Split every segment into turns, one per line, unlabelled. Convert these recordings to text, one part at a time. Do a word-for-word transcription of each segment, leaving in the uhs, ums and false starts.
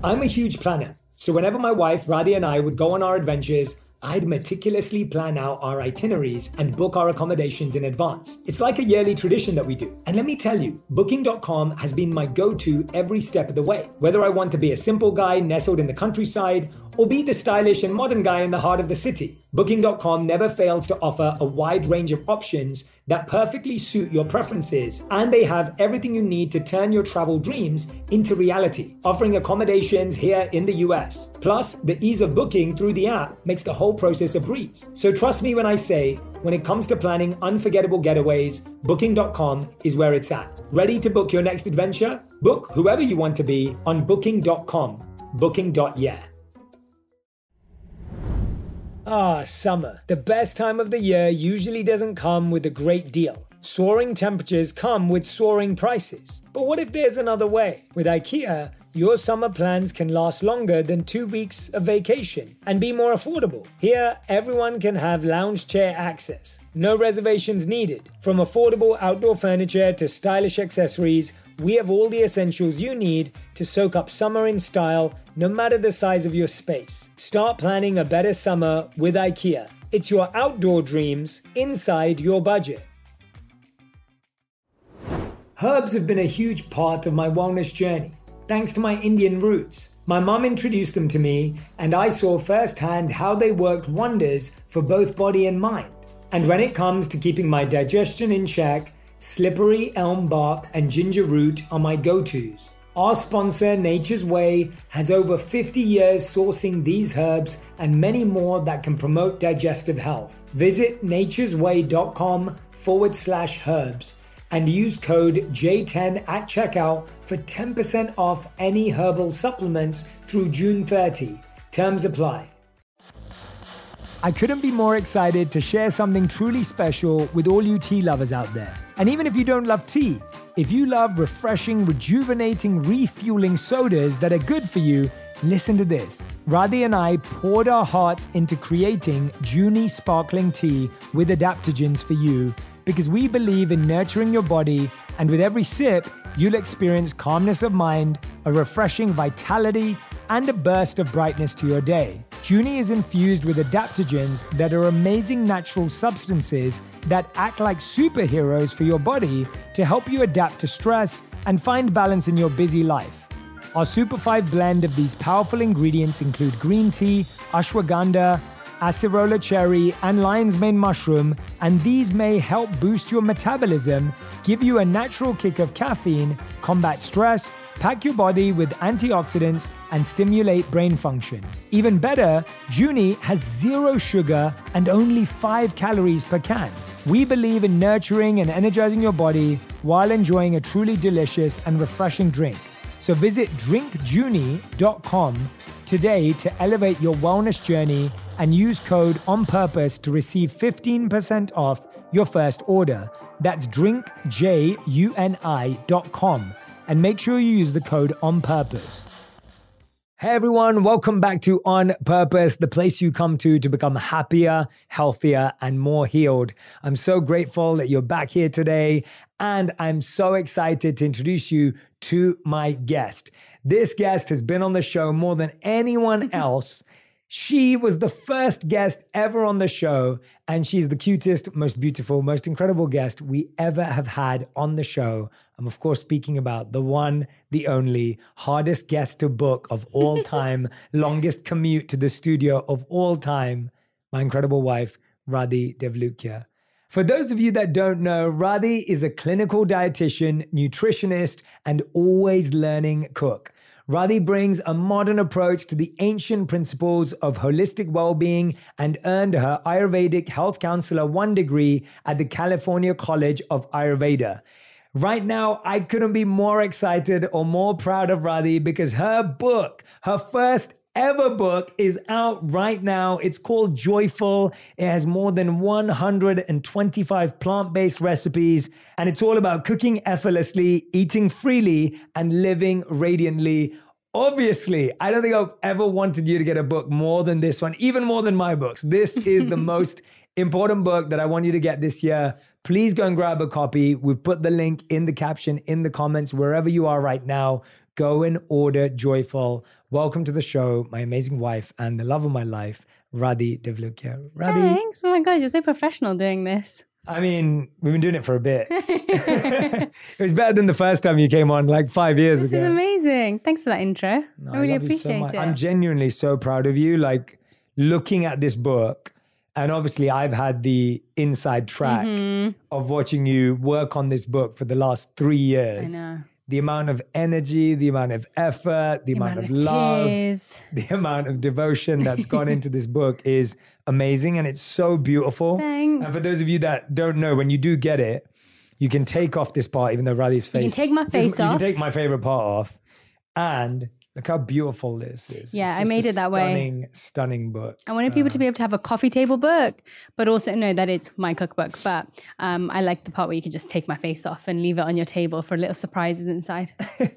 I'm a huge planner, so whenever my wife Radhi and I would go on our adventures, I'd meticulously plan out our itineraries and book our accommodations in advance. It's like a yearly tradition that we do. And let me tell you, booking dot com has been my go-to every step of the way. Whether I want to be a simple guy nestled in the countryside or be the stylish and modern guy in the heart of the city, booking dot com never fails to offer a wide range of options that perfectly suit your preferences, and they have everything you need to turn your travel dreams into reality, offering accommodations here in the U S. Plus, the ease of booking through the app makes the whole process a breeze. So trust me when I say, when it comes to planning unforgettable getaways, booking dot com is where it's at. Ready to book your next adventure? Book whoever you want to be on booking dot com. booking dot yeah. Ah, summer. The best time of the year usually doesn't come with a great deal. Soaring temperatures come with soaring prices. But what if there's another way? With IKEA, your summer plans can last longer than two weeks of vacation and be more affordable. Here, everyone can have lounge chair access. No reservations needed. From affordable outdoor furniture to stylish accessories, we have all the essentials you need to soak up summer in style, no matter the size of your space. Start planning a better summer with IKEA. It's your outdoor dreams inside your budget. Herbs have been a huge part of my wellness journey, thanks to my Indian roots. My mum introduced them to me, and I saw firsthand how they worked wonders for both body and mind. And when it comes to keeping my digestion in check, slippery elm bark and ginger root are my go-tos. Our sponsor, Nature's Way, has over fifty years sourcing these herbs and many more that can promote digestive health. Visit naturesway.com forward slash herbs and use code J ten at checkout for ten percent off any herbal supplements through June thirtieth. Terms apply. I couldn't be more excited to share something truly special with all you tea lovers out there. And even if you don't love tea, if you love refreshing, rejuvenating, refueling sodas that are good for you, listen to this. Radhi and I poured our hearts into creating Junie sparkling tea with adaptogens for you because we believe in nurturing your body, and with every sip, you'll experience calmness of mind, a refreshing vitality, and a burst of brightness to your day. Junie is infused with adaptogens that are amazing natural substances that act like superheroes for your body to help you adapt to stress and find balance in your busy life. Our Super five blend of these powerful ingredients include green tea, ashwagandha, acerola cherry, and lion's mane mushroom, and these may help boost your metabolism, give you a natural kick of caffeine, combat stress, pack your body with antioxidants, and stimulate brain function. Even better, Junie has zero sugar and only five calories per can. We believe in nurturing and energizing your body while enjoying a truly delicious and refreshing drink. So visit drink junie dot com today to elevate your wellness journey and use code ONPURPOSE to receive fifteen percent off your first order. That's drink juni dot com. And make sure you use the code ONPURPOSE. Hey everyone, welcome back to On Purpose, the place you come to to become happier, healthier, and more healed. I'm so grateful that you're back here today, and I'm so excited to introduce you to my guest. This guest has been on the show more than anyone else. She was the first guest ever on the show, and she's the cutest, most beautiful, most incredible guest we ever have had on the show. I'm, of course, speaking about the one, the only, hardest guest to book of all time, longest commute to the studio of all time, my incredible wife, Radhi Devlukia. For those of you that don't know, Radhi is a clinical dietitian, nutritionist, and always learning cook. Radhi brings a modern approach to the ancient principles of holistic well-being and earned her Ayurvedic Health Counselor one degree at the California College of Ayurveda. Right now, I couldn't be more excited or more proud of Radhi because her book, her first ever book, is out right now. It's called Joyful. It has more than one hundred twenty-five plant-based recipes, and it's all about cooking effortlessly, eating freely, and living radiantly. Obviously, I don't think I've ever wanted you to get a book more than this one, even more than my books. This is the most important book that I want you to get this year. Please go and grab a copy. We've put the link in the caption, in the comments, wherever you are right now. Go and order Joyful. Welcome to the show, my amazing wife and the love of my life, Radhi Devlukia. Radhi.
Thanks. Oh my gosh, you're so professional doing this.
I mean, we've been doing it for a bit. It was better than the first time you came on like five years
this
ago.
This is amazing. Thanks for that intro.
No,
I really
I love
appreciate
you so much.
it.
I'm genuinely so proud of you. Like looking at this book, and obviously I've had the inside track
mm-hmm.
of watching you work on this book for the last three years.
I know.
The amount of energy, the amount of effort, the, the amount, amount of, of love, the amount of devotion that's gone into this book is amazing, and it's so beautiful.
Thanks.
And for those of you that don't know, when you do get it, you can take off this part, even though Radhi's face.
You can take my face
this,
off.
You can take my favorite part off, and look how beautiful this is.
Yeah,
it's
I made it that
stunning,
way.
Stunning book.
I wanted people uh, to be able to have a coffee table book, but also know that it's my cookbook. But um, I like the part where you can just take my face off and leave it on your table for little surprises inside.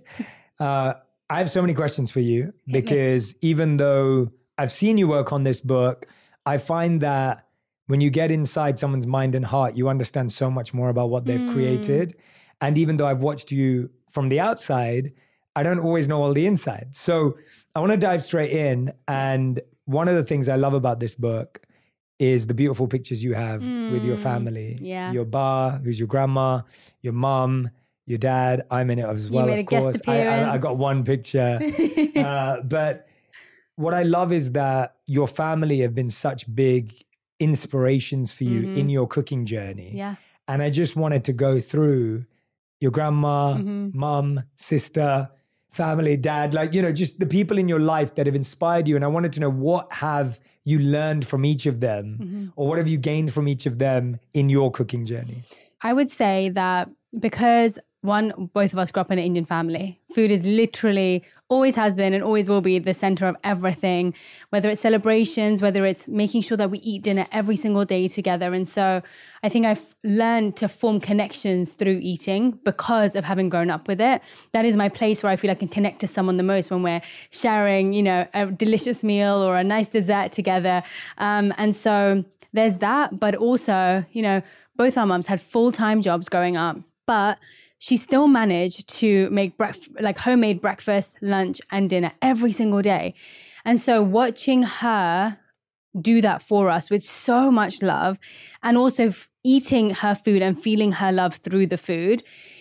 uh, I have so many questions for you because even though I've seen you work on this book, I find that when you get inside someone's mind and heart, you understand so much more about what they've mm. created. And even though I've watched you from the outside, I don't always know all the inside. So I want to dive straight in. And one of the things I love about this book is the beautiful pictures you have mm, with your family.
Yeah.
Your ba, who's your grandma, your mum, your dad. I'm in it as well,
you made
of
a
course.
Guest appearance.
I, I, I got one picture. uh, but what I love is that your family have been such big inspirations for you mm-hmm. in your cooking journey.
Yeah.
And I just wanted to go through your grandma, mm-hmm. mum, sister, family, dad, like, you know, just the people in your life that have inspired you. And I wanted to know, what have you learned from each of them mm-hmm. or what have you gained from each of them in your cooking journey?
I would say that because one, both of us grew up in an Indian family. Food is literally, always has been and always will be the center of everything, whether it's celebrations, whether it's making sure that we eat dinner every single day together. And so I think I've learned to form connections through eating because of having grown up with it. That is my place where I feel I can connect to someone the most, when we're sharing, you know, a delicious meal or a nice dessert together. Um, and so there's that, but also, you know, both our mums had full-time jobs growing up, but she still managed to make bref- like homemade breakfast, lunch, and dinner every single day. And so watching her do that for us with so much love, and also f- eating her food and feeling her love through the food,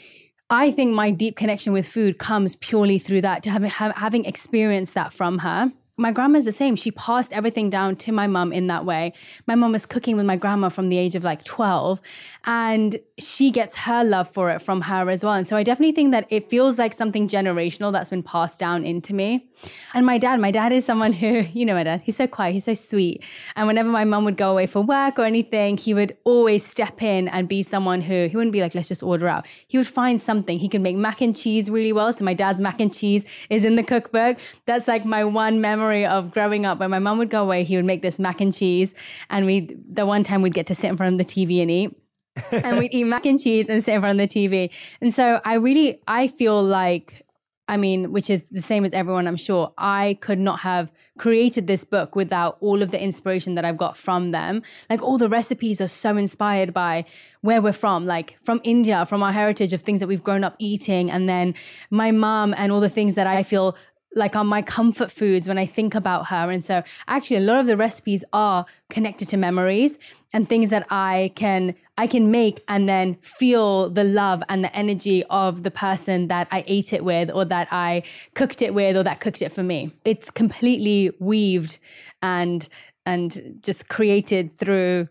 I think my deep connection with food comes purely through that, to having, ha- having experienced that from her. My grandma's the same. She passed everything down to my mum in that way. My mum was cooking with my grandma from the age of like twelve, and she gets her love for it from her as well. And so I definitely think that it feels like something generational that's been passed down into me. And my dad, my dad is someone who, you know my dad, he's so quiet, he's so sweet. And whenever my mum would go away for work or anything, he would always step in and be someone who, he wouldn't be like, let's just order out. He would find something. He could make mac and cheese really well. So my dad's mac and cheese is in the cookbook. That's like my one memory of growing up. When my mum would go away, he would make this mac and cheese, and we the one time we'd get to sit in front of the T V and eat. And we'd eat mac and cheese and sit in front of the T V. And so I really, I feel like, I mean, which is the same as everyone, I'm sure, I could not have created this book without all of the inspiration that I've got from them. Like, all the recipes are so inspired by where we're from, like from India, from our heritage of things that we've grown up eating. And then my mom and all the things that I feel like are my comfort foods when I think about her. And so actually a lot of the recipes are connected to memories and things that I can I can make and then feel the love and the energy of the person that I ate it with, or that I cooked it with, or that cooked it for me. It's completely weaved and and just created through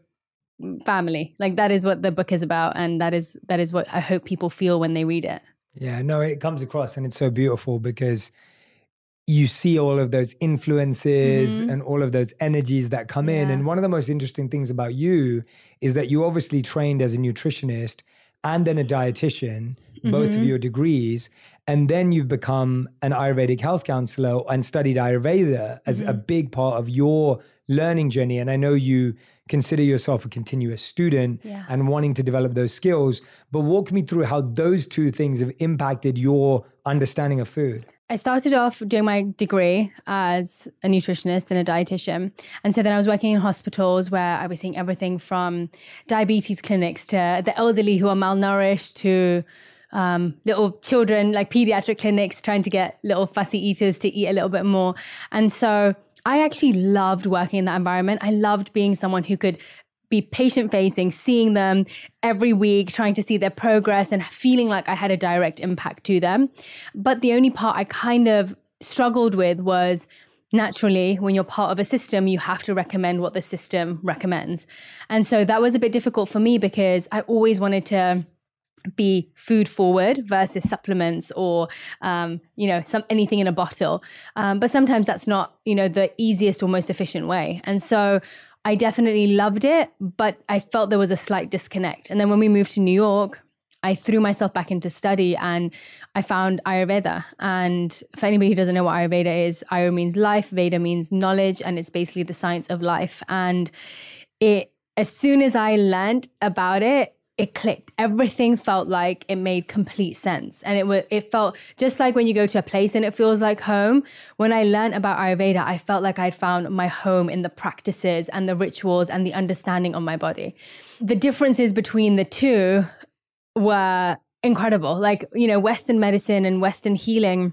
family. Like, that is what the book is about, and that is that is what I hope people feel when they read it.
Yeah, no, it comes across, and it's so beautiful because you see all of those influences mm-hmm. and all of those energies that come yeah. in. And one of the most interesting things about you is that you obviously trained as a nutritionist and then a dietitian, mm-hmm. both of your degrees. And then you've become an Ayurvedic health counselor and studied Ayurveda as mm-hmm. a big part of your learning journey. And I know you consider yourself a continuous student
yeah.
and wanting to develop those skills. But walk me through how those two things have impacted your understanding of food.
I started off doing my degree as a nutritionist and a dietitian. And so then I was working in hospitals where I was seeing everything from diabetes clinics to the elderly who are malnourished to um, little children, like pediatric clinics, trying to get little fussy eaters to eat a little bit more. And so I actually loved working in that environment. I loved being someone who could be patient facing, seeing them every week, trying to see their progress and feeling like I had a direct impact to them. But the only part I kind of struggled with was, naturally, when you're part of a system, you have to recommend what the system recommends. And so that was a bit difficult for me because I always wanted to be food forward versus supplements or, um, you know, some anything in a bottle. Um, but sometimes that's not, you know, the easiest or most efficient way. And so I definitely loved it, but I felt there was a slight disconnect. And then when we moved to New York, I threw myself back into study and I found Ayurveda. And for anybody who doesn't know what Ayurveda is, Ayur means life, Veda means knowledge, and it's basically the science of life. And it, as soon as I learned about it, it clicked. Everything felt like it made complete sense. And it was, it felt just like when you go to a place and it feels like home. When I learned about Ayurveda, I felt like I'd found my home in the practices and the rituals and the understanding of my body. The differences between the two were incredible. Like, you know, Western medicine and Western healing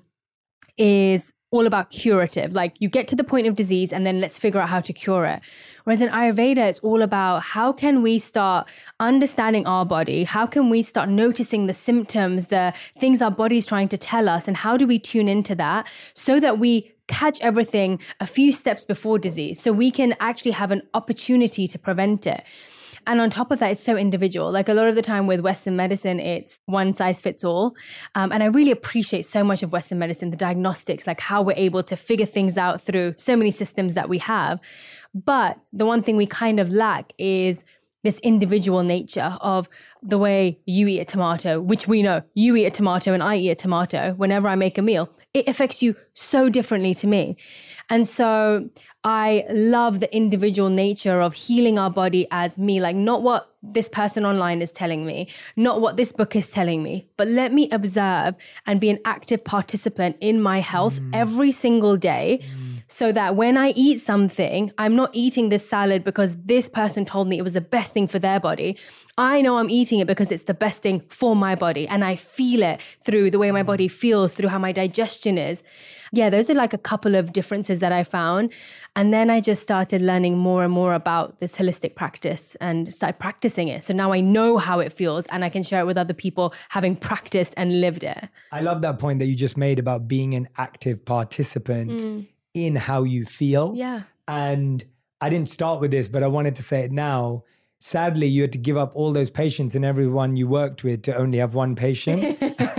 is all about curative. Like you get to the point of disease and then let's figure out how to cure it. Whereas in Ayurveda, it's all about how can we start understanding our body? How can we start noticing the symptoms, the things our body's trying to tell us, and how do we tune into that so that we catch everything a few steps before disease so we can actually have an opportunity to prevent it. And on top of that, it's so individual. Like a lot of the time with Western medicine, it's one size fits all. Um, and I really appreciate so much of Western medicine, the diagnostics, like how we're able to figure things out through so many systems that we have. But the one thing we kind of lack is this individual nature of the way you eat a tomato, which we know you eat a tomato and I eat a tomato whenever I make a meal. It affects you so differently to me. And so I love the individual nature of healing our body as me, like not what this person online is telling me, not what this book is telling me, but let me observe and be an active participant in my health mm. every single day. Mm. So that when I eat something, I'm not eating this salad because this person told me it was the best thing for their body. I know I'm eating it because it's the best thing for my body. And I feel it through the way my body feels, through how my digestion is. Yeah, those are like a couple of differences that I found. And then I just started learning more and more about this holistic practice and started practicing it. So now I know how it feels and I can share it with other people having practiced and lived it.
I love that point that you just made about being an active participant mm. in how you feel.
Yeah.
And I didn't start with this, but I wanted to say it now. Sadly, you had to give up all those patients and everyone you worked with to only have one patient.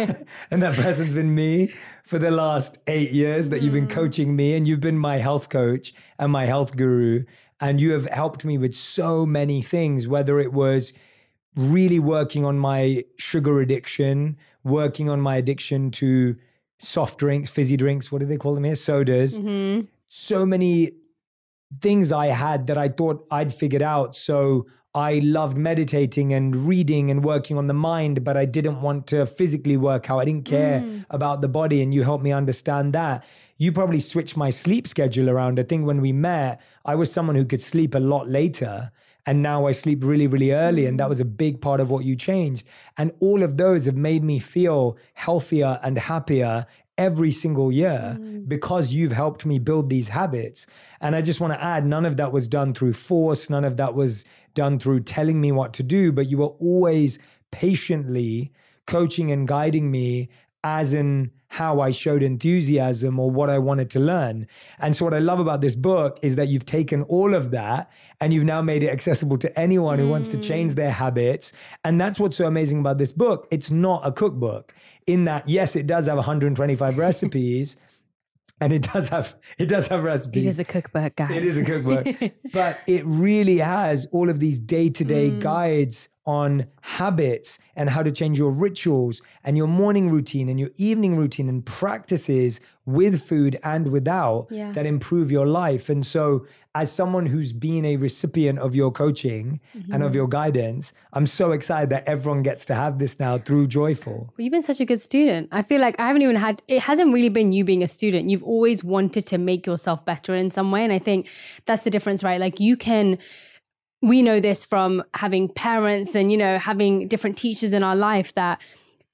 And that person's been me for the last eight years that mm. you've been coaching me, and you've been my health coach and my health guru. And you have helped me with so many things, whether it was really working on my sugar addiction, working on my addiction to soft drinks, fizzy drinks, what do they call them here? Sodas. Mm-hmm. So many things I had that I thought I'd figured out. So I loved meditating and reading and working on the mind, but I didn't want to physically work out. I didn't care mm. about the body, and you helped me understand that. You probably switched my sleep schedule around. I think when we met, I was someone who could sleep a lot later, and now I sleep really, really early, mm. and that was a big part of what you changed. And all of those have made me feel healthier and happier every single year mm. because you've helped me build these habits. And I just want to add, none of that was done through force. None of that was done through telling me what to do, but you were always patiently coaching and guiding me as in how I showed enthusiasm or what I wanted to learn. And so what I love about this book is that you've taken all of that and you've now made it accessible to anyone who mm. wants to change their habits. And that's what's so amazing about this book. It's not a cookbook in that, yes, it does have one hundred twenty-five recipes. And it does have it does have recipes.
It is a cookbook, guys.
It is a cookbook. But it really has all of these day-to-day mm. guides on habits and how to change your rituals and your morning routine and your evening routine and practices with food and without yeah. that improve your life. And so as someone who's been a recipient of your coaching mm-hmm. and of your guidance, I'm so excited that everyone gets to have this now through Joyful.
Well, you've been such a good student. I feel like I haven't even had, it hasn't really been you being a student. You've always wanted to make yourself better in some way. And I think that's the difference, right? Like you can, we know this from having parents and, you know, having different teachers in our life that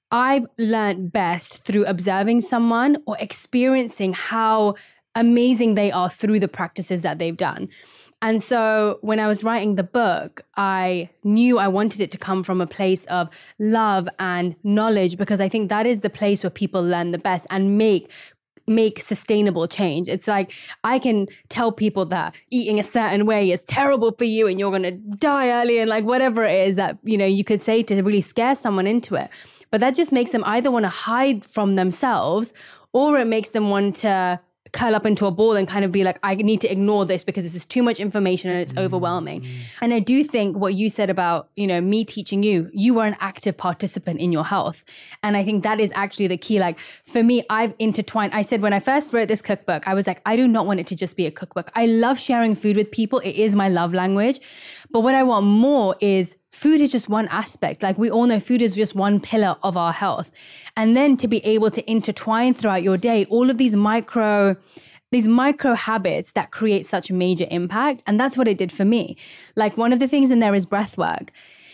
I've learned best through observing someone or experiencing how amazing they are through the practices that they've done. And so when I was writing the book, I knew I wanted it to come from a place of love and knowledge, because I think that is the place where people learn the best and make make sustainable change. It's like, I can tell people that eating a certain way is terrible for you and you're going to die early, and like whatever it is that, you know, you could say to really scare someone into it. But that just makes them either want to hide from themselves, or it makes them want to curl up into a ball and kind of be like, I need to ignore this because this is too much information and it's mm-hmm. overwhelming. And I do think what you said about, you know, me teaching you, you were an active participant in your health. And I think that is actually the key. Like for me, I've intertwined. I said when I first wrote this cookbook, I was like, I do not want it to just be a cookbook. I love sharing food with people. It is my love language. But what I want more is food is just one aspect. Like we all know food is just one pillar of our health. And then to be able to intertwine throughout your day, all of these micro, these micro habits that create such major impact. And that's what it did for me. Like one of the things in there is breath work.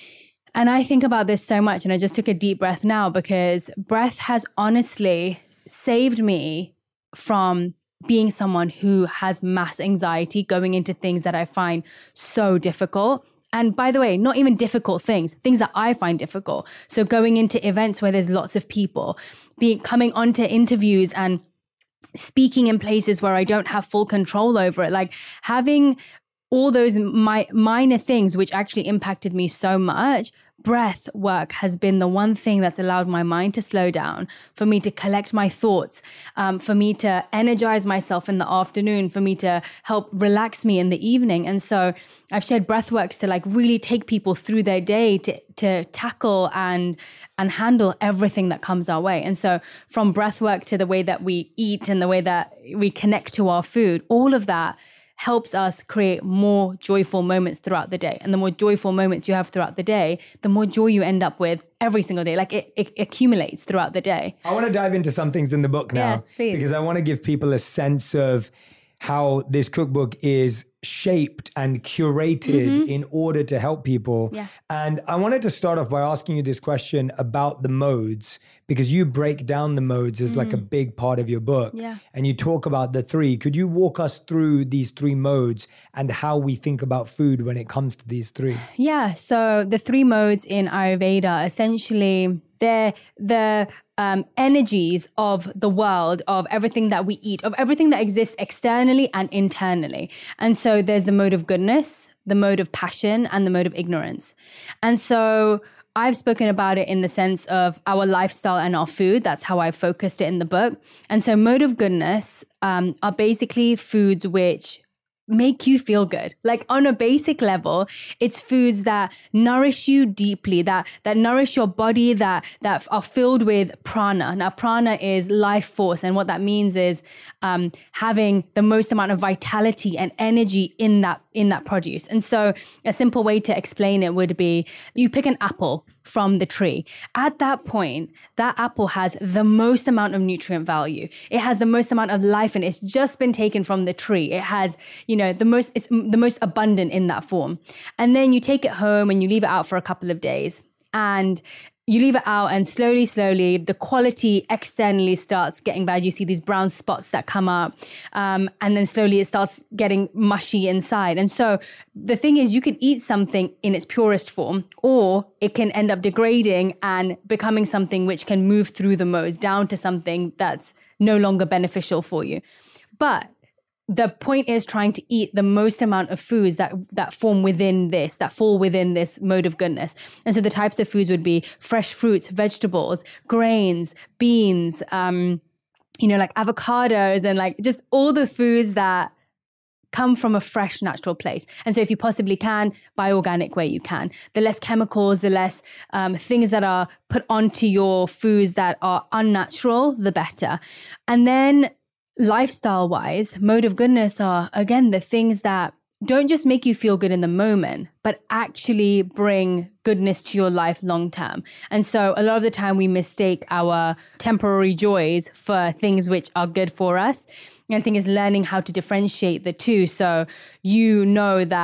And I think about this so much, and I just took a deep breath now, because breath has honestly saved me from being someone who has mass anxiety going into things that I find so difficult. And by the way, not even difficult things, things that I find difficult. So going into events where there's lots of people, being coming onto interviews and speaking in places where I don't have full control over it, like having all those my, minor things which actually impacted me so much. Breath work has been the one thing that's allowed my mind to slow down, for me to collect my thoughts, um, for me to energize myself in the afternoon, for me to help relax me in the evening. And so I've shared breath works to like really take people through their day to, to tackle and, and handle everything that comes our way. And so from breath work to the way that we eat and the way that we connect to our food, all of that helps us create more joyful moments throughout the day. And the more joyful moments you have throughout the day, the more joy you end up with every single day. Like it, it accumulates throughout the day.
I want to dive into some things in the book now,
yeah,
because I want to give people a sense of how this cookbook is shaped and curated mm-hmm. in order to help people.
Yeah.
And I wanted to start off by asking you this question about the modes, because you break down the modes as mm. like a big part of your book.
Yeah.
And you talk about the three. Could you walk us through these three modes and how we think about food when it comes to these three?
Yeah. So the three modes in Ayurveda, essentially, they're the um, energies of the world, of everything that we eat, of everything that exists externally and internally. And so there's the mode of goodness, the mode of passion, and the mode of ignorance. And so I've spoken about it in the sense of our lifestyle and our food. That's how I focused it in the book. And so mode of goodness um, are basically foods which make you feel good. Like on a basic level, it's foods that nourish you deeply, that that nourish your body, that that are filled with prana. Now, prana is life force, and what that means is um, having the most amount of vitality and energy in that in that produce. And so, a simple way to explain it would be: you pick an apple from the tree. At that point, that apple has the most amount of nutrient value. It has the most amount of life, and it's just been taken from the tree. It has, you know, the most, it's the most abundant in that form. And then you take it home and you leave it out for a couple of days. And you leave it out, and slowly, slowly, the quality externally starts getting bad. You see these brown spots that come up. Um, and then slowly it starts getting mushy inside. And so the thing is, you can eat something in its purest form, or it can end up degrading and becoming something which can move through the modes down to something that's no longer beneficial for you. But the point is trying to eat the most amount of foods that that form within this, that fall within this mode of goodness. And so the types of foods would be fresh fruits, vegetables, grains, beans, um, you know, like avocados, and like just all the foods that come from a fresh, natural place. And so if you possibly can, buy organic where you can. The less chemicals, the less um, things that are put onto your foods that are unnatural, the better. And then lifestyle-wise, mode of goodness are, again, the things that don't just make you feel good in the moment, but actually bring goodness to your life long term. And so a lot of the time we mistake our temporary joys for things which are good for us. And the thing is learning how to differentiate the two. So you know that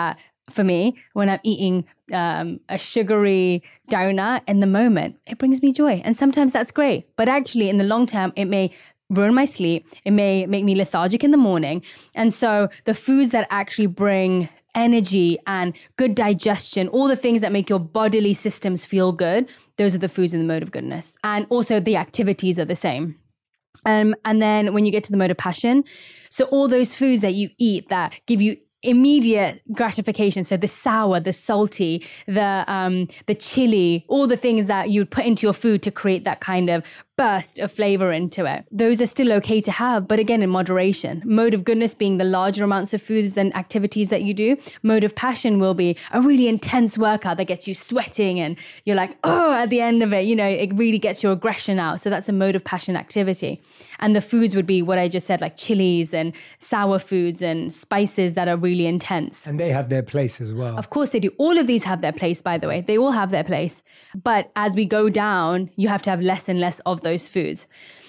for me, when I'm eating um, a sugary donut in the moment, it brings me joy. And sometimes that's great. But actually, in the long term, it may ruin my sleep. It may make me lethargic in the morning. And so the foods that actually bring energy and good digestion, all the things that make your bodily systems feel good, those are the foods in the mode of goodness. And also the activities are the same. Um, and then when you get to the mode of passion, so all those foods that you eat that give you immediate gratification. So the sour, the salty, the um, the chili, all the things that you'd put into your food to create that kind of burst of flavor into it. Those are still okay to have, but again, in moderation. Mode of goodness being the larger amounts of foods and activities that you do. Mode of passion will be a really intense workout that gets you sweating and you're like, oh, at the end of it, you know, it really gets your aggression out. So that's a mode of passion activity. And the foods would be what I just said, like chilies and sour foods and spices that are really intense.
And they have their place as well.
Of course they do. All of these have their place, by the way. They all have their place. But as we go down, you have to have less and less of those foods.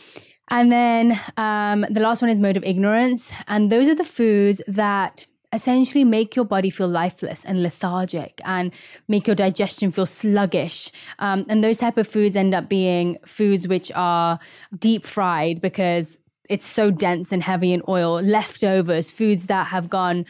And then um, the last one is mode of ignorance. And those are the foods that essentially make your body feel lifeless and lethargic and make your digestion feel sluggish. Um, and those type of foods end up being foods which are deep fried because it's so dense and heavy in oil, leftovers, foods that have gone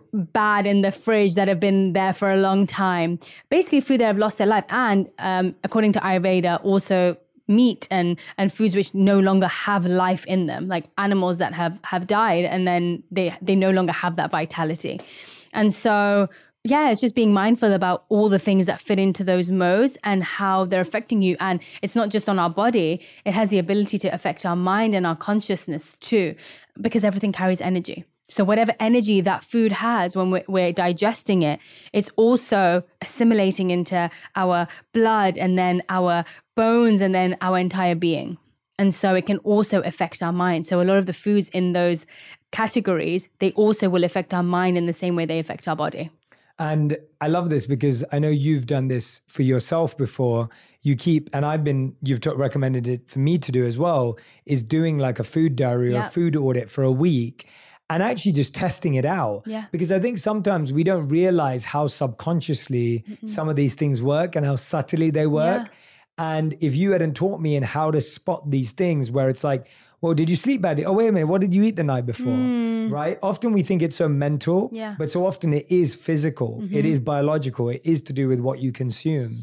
bad in the fridge that have been there for a long time. Basically food that have lost their life. And um, according to Ayurveda, also meat and and foods which no longer have life in them, like animals that have have died and then they they no longer have that vitality. And so yeah, it's just being mindful about all the things that fit into those modes and how they're affecting you. And it's not just on our body, it has the ability to affect our mind and our consciousness too, because everything carries energy. So whatever energy that food has when we're, we're digesting it, it's also assimilating into our blood and then our bones and then our entire being. And so it can also affect our mind. So a lot of the foods in those categories, they also will affect our mind in the same way they affect our body.
And I love this because I know you've done this for yourself before. You keep, and I've been, you've t- recommended it for me to do as well, is doing like a food diary
Yeah.
or a food audit for a week and actually just testing it out.
Yeah.
Because I think sometimes we don't realize how subconsciously Mm-mm. some of these things work and how subtly they work. Yeah. And if you hadn't taught me in how to spot these things where it's like, well, did you sleep badly? Oh, wait a minute. What did you eat the night before? Mm. Right? Often we think it's so mental,
yeah.
but so often it is physical. Mm-hmm. It is biological. It is to do with what you consumed.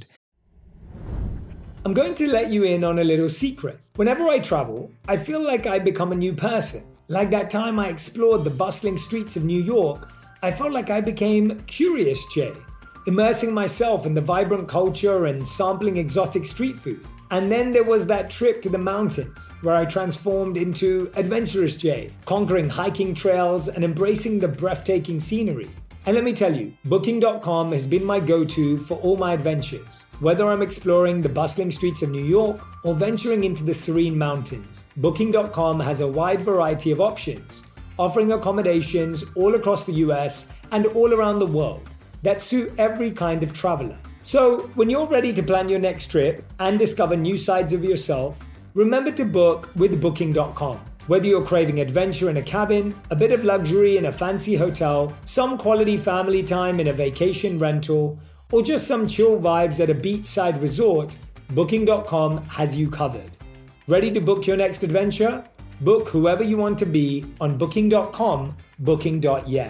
I'm going to let you in on a little secret. Whenever I travel, I feel like I become a new person. Like that time I explored the bustling streets of New York, I felt like I became Curious Jay, immersing myself in the vibrant culture and sampling exotic street food. And then there was that trip to the mountains where I transformed into Adventurous Jay, conquering hiking trails and embracing the breathtaking scenery. And let me tell you, booking dot com has been my go-to for all my adventures. Whether I'm exploring the bustling streets of New York or venturing into the serene mountains, booking dot com has a wide variety of options, offering accommodations all across the U S and all around the world that suit every kind of traveler. So when you're ready to plan your next trip and discover new sides of yourself, remember to book with booking dot com. Whether you're craving adventure in a cabin, a bit of luxury in a fancy hotel, some quality family time in a vacation rental, or just some chill vibes at a beachside resort, booking dot com has you covered. Ready to book your next adventure? Book whoever you want to be on booking dot com, booking dot yeah.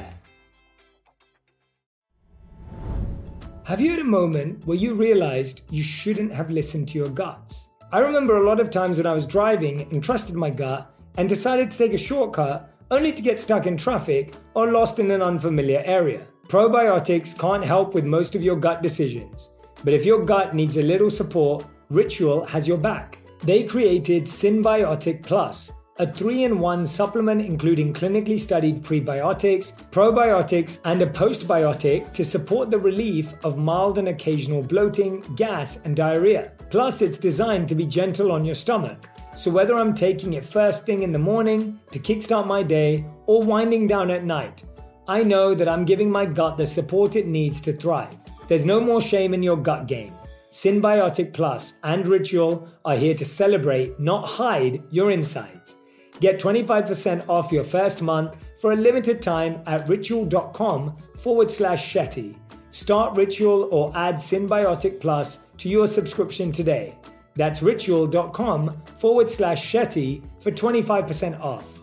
Have you had a moment where you realized you shouldn't have listened to your guts? I remember a lot of times when I was driving and trusted my gut and decided to take a shortcut only to get stuck in traffic or lost in an unfamiliar area. Probiotics can't help with most of your gut decisions, but if your gut needs a little support, Ritual has your back. They created Synbiotic Plus, a three-in-one supplement including clinically studied prebiotics, probiotics, and a postbiotic to support the relief of mild and occasional bloating, gas, and diarrhea. Plus, it's designed to be gentle on your stomach. So whether I'm taking it first thing in the morning to kickstart my day or winding down at night, I know that I'm giving my gut the support it needs to thrive. There's no more shame in your gut game. Synbiotic Plus and Ritual are here to celebrate, not hide, your insides. Get twenty-five percent off your first month for a limited time at ritual.com forward slash Shetty. Start Ritual or add Synbiotic Plus to your subscription today. That's ritual.com forward slash Shetty for twenty-five percent off.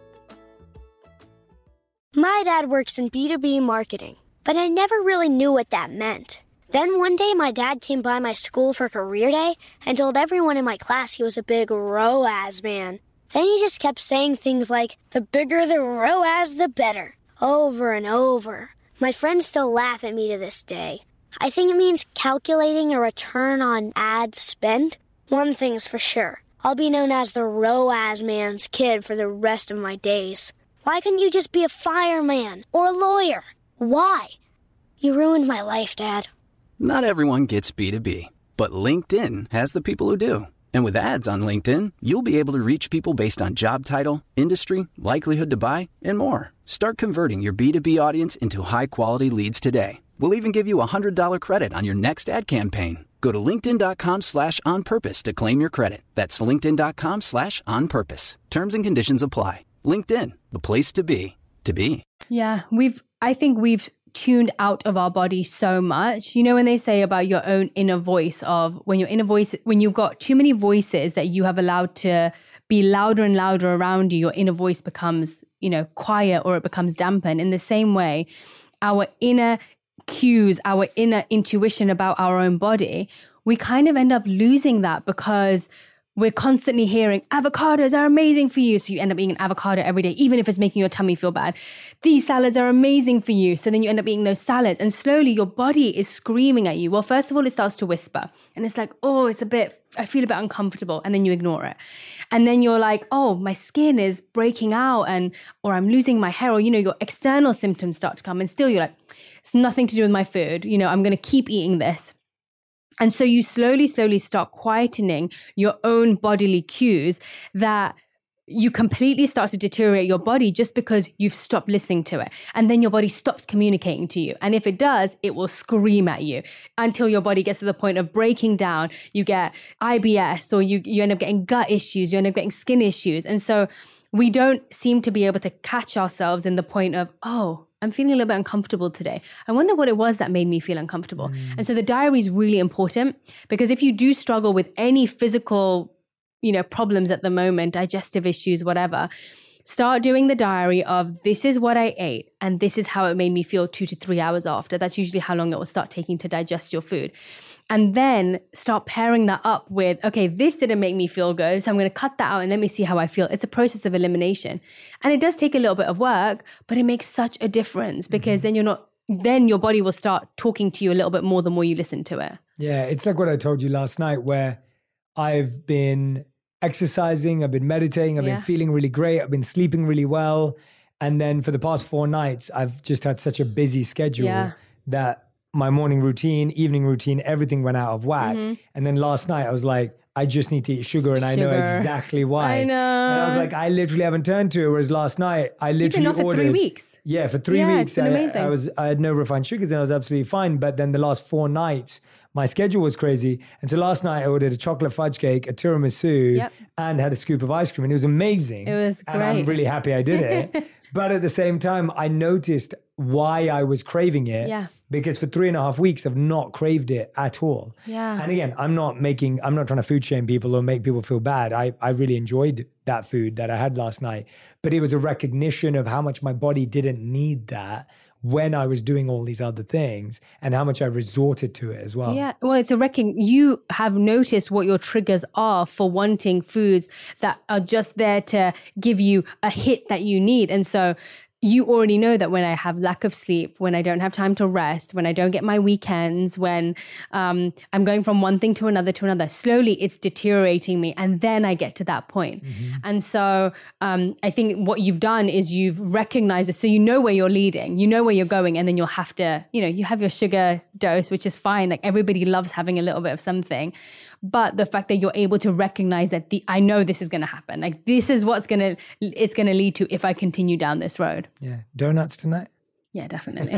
My dad works in B two B marketing, but I never really knew what that meant. Then one day my dad came by my school for career day and told everyone in my class he was a big R O A S man. Then he just kept saying things like, the bigger the R O A S, the better, over and over. My friends still laugh at me to this day. I think it means calculating a return on ad spend. One thing's for sure, I'll be known as the R O A S man's kid for the rest of my days. Why couldn't you just be a fireman or a lawyer? Why? You ruined my life, Dad.
Not everyone gets B two B, but LinkedIn has the people who do. And with ads on LinkedIn, you'll be able to reach people based on job title, industry, likelihood to buy, and more. Start converting your B two B audience into high-quality leads today. We'll even give you a one hundred dollars credit on your next ad campaign. Go to linkedin.com slash on purpose to claim your credit. That's linkedin.com slash on purpose. Terms and conditions apply. LinkedIn, the place to be, to be.
Yeah, we've, I think we've tuned out of our body so much. You know, when they say about your own inner voice of when your inner voice, when you've got too many voices that you have allowed to be louder and louder around you, your inner voice becomes, you know, quiet or it becomes dampened. In the same way, our inner cues, our inner intuition about our own body, we kind of end up losing that because we're constantly hearing avocados are amazing for you. So you end up eating an avocado every day, even if it's making your tummy feel bad. These salads are amazing for you. So then you end up eating those salads and slowly your body is screaming at you. Well, first of all, it starts to whisper and it's like, oh, it's a bit, I feel a bit uncomfortable. And then you ignore it. And then you're like, oh, my skin is breaking out and, or I'm losing my hair or, you know, your external symptoms start to come and still you're like, it's nothing to do with my food. You know, I'm going to keep eating this. And so you slowly, slowly start quietening your own bodily cues that you completely start to deteriorate your body just because you've stopped listening to it. And then your body stops communicating to you. And if it does, it will scream at you until your body gets to the point of breaking down. You get I B S or you, you end up getting gut issues, you end up getting skin issues. And so we don't seem to be able to catch ourselves in the point of, oh, I'm feeling a little bit uncomfortable today. I wonder what it was that made me feel uncomfortable. Mm. And so the diary is really important because if you do struggle with any physical, you know, problems at the moment, digestive issues, whatever, start doing the diary of this is what I ate and this is how it made me feel two to three hours after. That's usually how long it will start taking to digest your food. And then start pairing that up with, okay, this didn't make me feel good, so I'm going to cut that out and let me see how I feel. It's a process of elimination. And it does take a little bit of work, but it makes such a difference because mm-hmm. then you're not, then your body will start talking to you a little bit more the more you listen to it.
Yeah, it's like what I told you last night where I've been exercising, I've been meditating, I've yeah. been feeling really great, I've been sleeping really well. And then for the past four nights, I've just had such a busy schedule yeah. that my morning routine, evening routine, everything went out of whack. Mm-hmm. And then last night I was like, I just need to eat sugar and sugar. I know exactly why.
I know.
And I was like, I literally haven't turned to it. Whereas last night I literally
You've been off
ordered.
for three weeks.
Yeah, for three
yeah,
weeks.
It's been
I,
amazing.
I was, I had no refined sugars and I was absolutely fine. But then the last four nights, my schedule was crazy. And so last night I ordered a chocolate fudge cake, a tiramisu, yep. and had a scoop of ice cream. And it was amazing.
It was great.
And I'm really happy I did it. But at the same time, I noticed why I was craving it.
Yeah.
Because for three and a half weeks, I've not craved it at all.
Yeah.
And again, I'm not making, I'm not trying to food shame people or make people feel bad. I, I really enjoyed that food that I had last night. But it was a recognition of how much my body didn't need that when I was doing all these other things and how much I resorted to it as well.
Yeah. Well, it's a reckon you have noticed what your triggers are for wanting foods that are just there to give you a hit that you need. And so you already know that when I have lack of sleep, when I don't have time to rest, when I don't get my weekends, when um, I'm going from one thing to another to another, slowly it's deteriorating me. And then I get to that point. Mm-hmm. And so um, I think what you've done is you've recognized it. So you know where you're leading, you know where you're going, and then you'll have to, you know, you have your sugar dose, which is fine. Like everybody loves having a little bit of something. But the fact that you're able to recognize that the I know this is going to happen. Like this is what's going to, it's going to lead to if I continue down this road.
Yeah. Donuts tonight?
Yeah, definitely.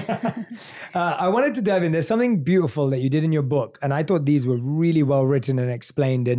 uh, I wanted to dive in. There's something beautiful that you did in your book. And I thought these were really well written and explained. And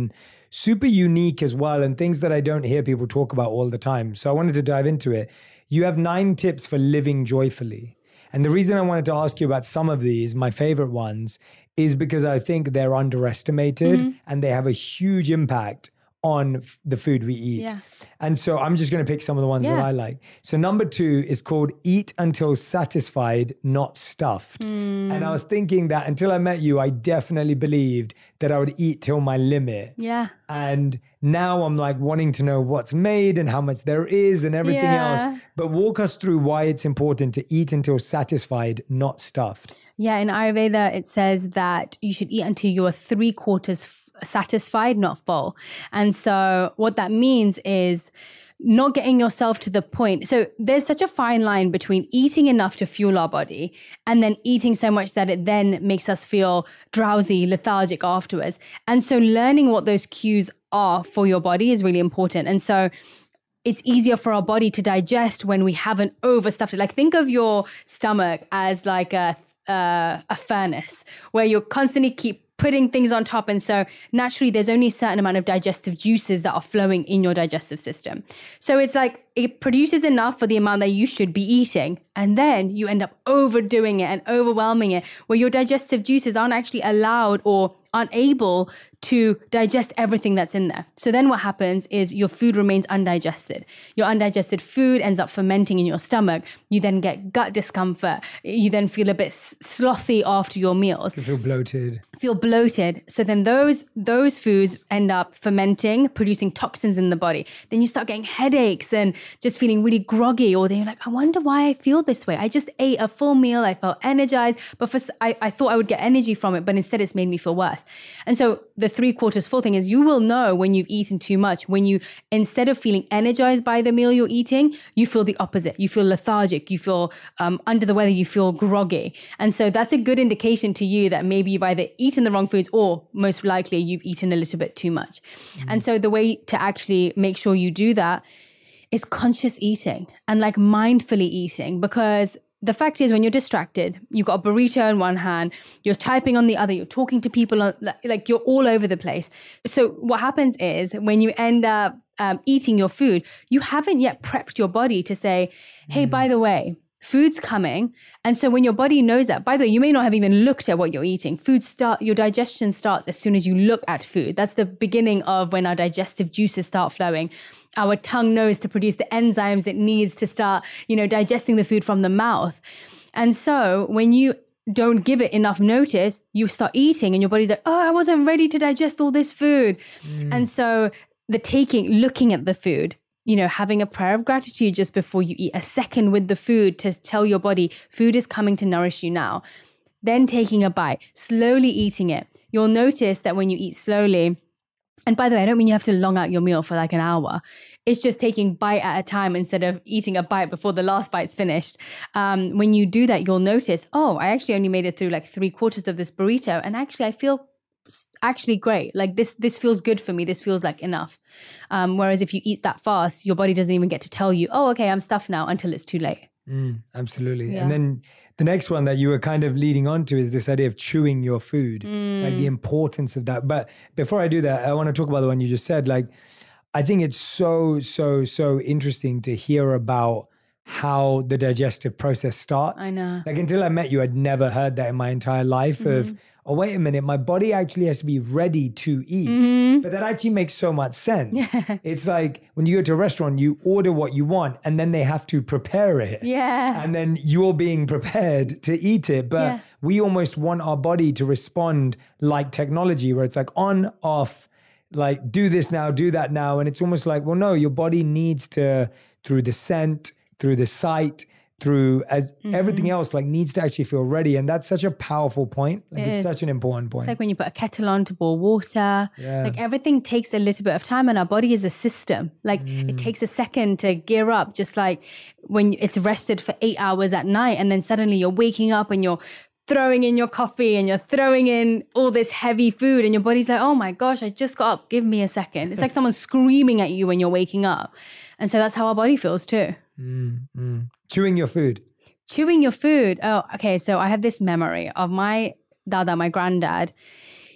super unique as well, and things that I don't hear people talk about all the time. So I wanted to dive into it. You have nine tips for living joyfully. And the reason I wanted to ask you about some of these, my favorite ones, is because I think they're underestimated mm-hmm. and they have a huge impact on f- the food we eat.
Yeah.
And so I'm just going to pick some of the ones
yeah.
that I like. So number two is called eat until satisfied, not stuffed. Mm. And I was thinking that until I met you, I definitely believed that I would eat till my limit.
Yeah.
And now I'm like wanting to know what's made and how much there is and everything
yeah.
else. But walk us through why it's important to eat until satisfied, not stuffed.
Yeah, in Ayurveda, it says that you should eat until you are three quarters f- satisfied, not full. And so what that means is not getting yourself to the point. So there's such a fine line between eating enough to fuel our body and then eating so much that it then makes us feel drowsy, lethargic afterwards. And so learning what those cues are for your body is really important. And so it's easier for our body to digest when we haven't overstuffed it. Like think of your stomach as like a uh, a furnace where you constantly keep putting things on top. And so naturally, there's only a certain amount of digestive juices that are flowing in your digestive system. So it's like it produces enough for the amount that you should be eating. And then you end up overdoing it and overwhelming it, where your digestive juices aren't actually allowed or aren't able to digest everything that's in there. So then what happens is your food remains undigested. Your undigested food ends up fermenting in your stomach. You then get gut discomfort. You then feel a bit slothy after your meals.
You feel bloated.
Feel bloated. So then those those foods end up fermenting, producing toxins in the body. Then you start getting headaches and just feeling really groggy. Or then you're like, I wonder why I feel this way. I just ate a full meal. I felt energized, but for, I, I thought I would get energy from it, but instead it's made me feel worse. And so the three quarters full thing is you will know when you've eaten too much, when you, instead of feeling energized by the meal you're eating, you feel the opposite. You feel lethargic, you feel um, under the weather, you feel groggy. And so that's a good indication to you that maybe you've either eaten the wrong foods or most likely you've eaten a little bit too much. Mm. And so the way to actually make sure you do that is conscious eating and like mindfully eating, because the fact is when you're distracted, you've got a burrito in one hand, you're typing on the other, you're talking to people, on, like you're all over the place. So what happens is when you end up um, eating your food, you haven't yet prepped your body to say, hey, mm. by the way, food's coming. And so when your body knows that, by the way, you may not have even looked at what you're eating. Food start, your digestion starts as soon as you look at food. That's the beginning of when our digestive juices start flowing. Our tongue knows to produce the enzymes it needs to start, you know, digesting the food from the mouth. And so when you don't give it enough notice, you start eating and your body's like, oh, I wasn't ready to digest all this food. Mm. And so the taking, looking at the food, you know, having a prayer of gratitude just before you eat, a second with the food to tell your body, food is coming to nourish you now. Then taking a bite, slowly eating it. You'll notice that when you eat slowly, and by the way, I don't mean you have to long out your meal for like an hour. It's just taking bite at a time instead of eating a bite before the last bite's finished. Um, when you do that, you'll notice, oh, I actually only made it through like three quarters of this burrito. And actually, I feel actually great. Like this, this feels good for me. This feels like enough. Um, whereas if you eat that fast, your body doesn't even get to tell you, oh, okay, I'm stuffed now, until it's too late.
Mm, absolutely.
Yeah.
And then the next one that you were kind of leading on to is this idea of chewing your food, mm. like the importance of that. But before I do that, I want to talk about the one you just said. Like, I think it's so, so, so interesting to hear about how the digestive process starts.
I know.
Like until I met you, I'd never heard that in my entire life mm-hmm. of, oh, wait a minute, my body actually has to be ready to eat. Mm-hmm. But that actually makes so much sense. Yeah. It's like when you go to a restaurant, you order what you want and then they have to prepare it.
Yeah.
And then you're being prepared to eat it. But yeah. we almost want our body to respond like technology, where it's like on, off, like do this now, do that now. And it's almost like, well, no, your body needs to, through the scent, through the sight, through as mm-hmm. everything else, like needs to actually feel ready. And that's such a powerful point. Like it it's is. such an important point.
It's like when you put a kettle on to boil water, yeah. like everything takes a little bit of time, and our body is a system. Like mm. it takes a second to gear up, just like when it's rested for eight hours at night and then suddenly you're waking up and you're throwing in your coffee and you're throwing in all this heavy food and your body's like, oh my gosh, I just got up. Give me a second. It's like someone screaming at you when you're waking up. And so that's how our body feels too.
Mm, mm. Chewing your food.
Chewing your food. Oh, okay. So I have this memory of my dada, my granddad.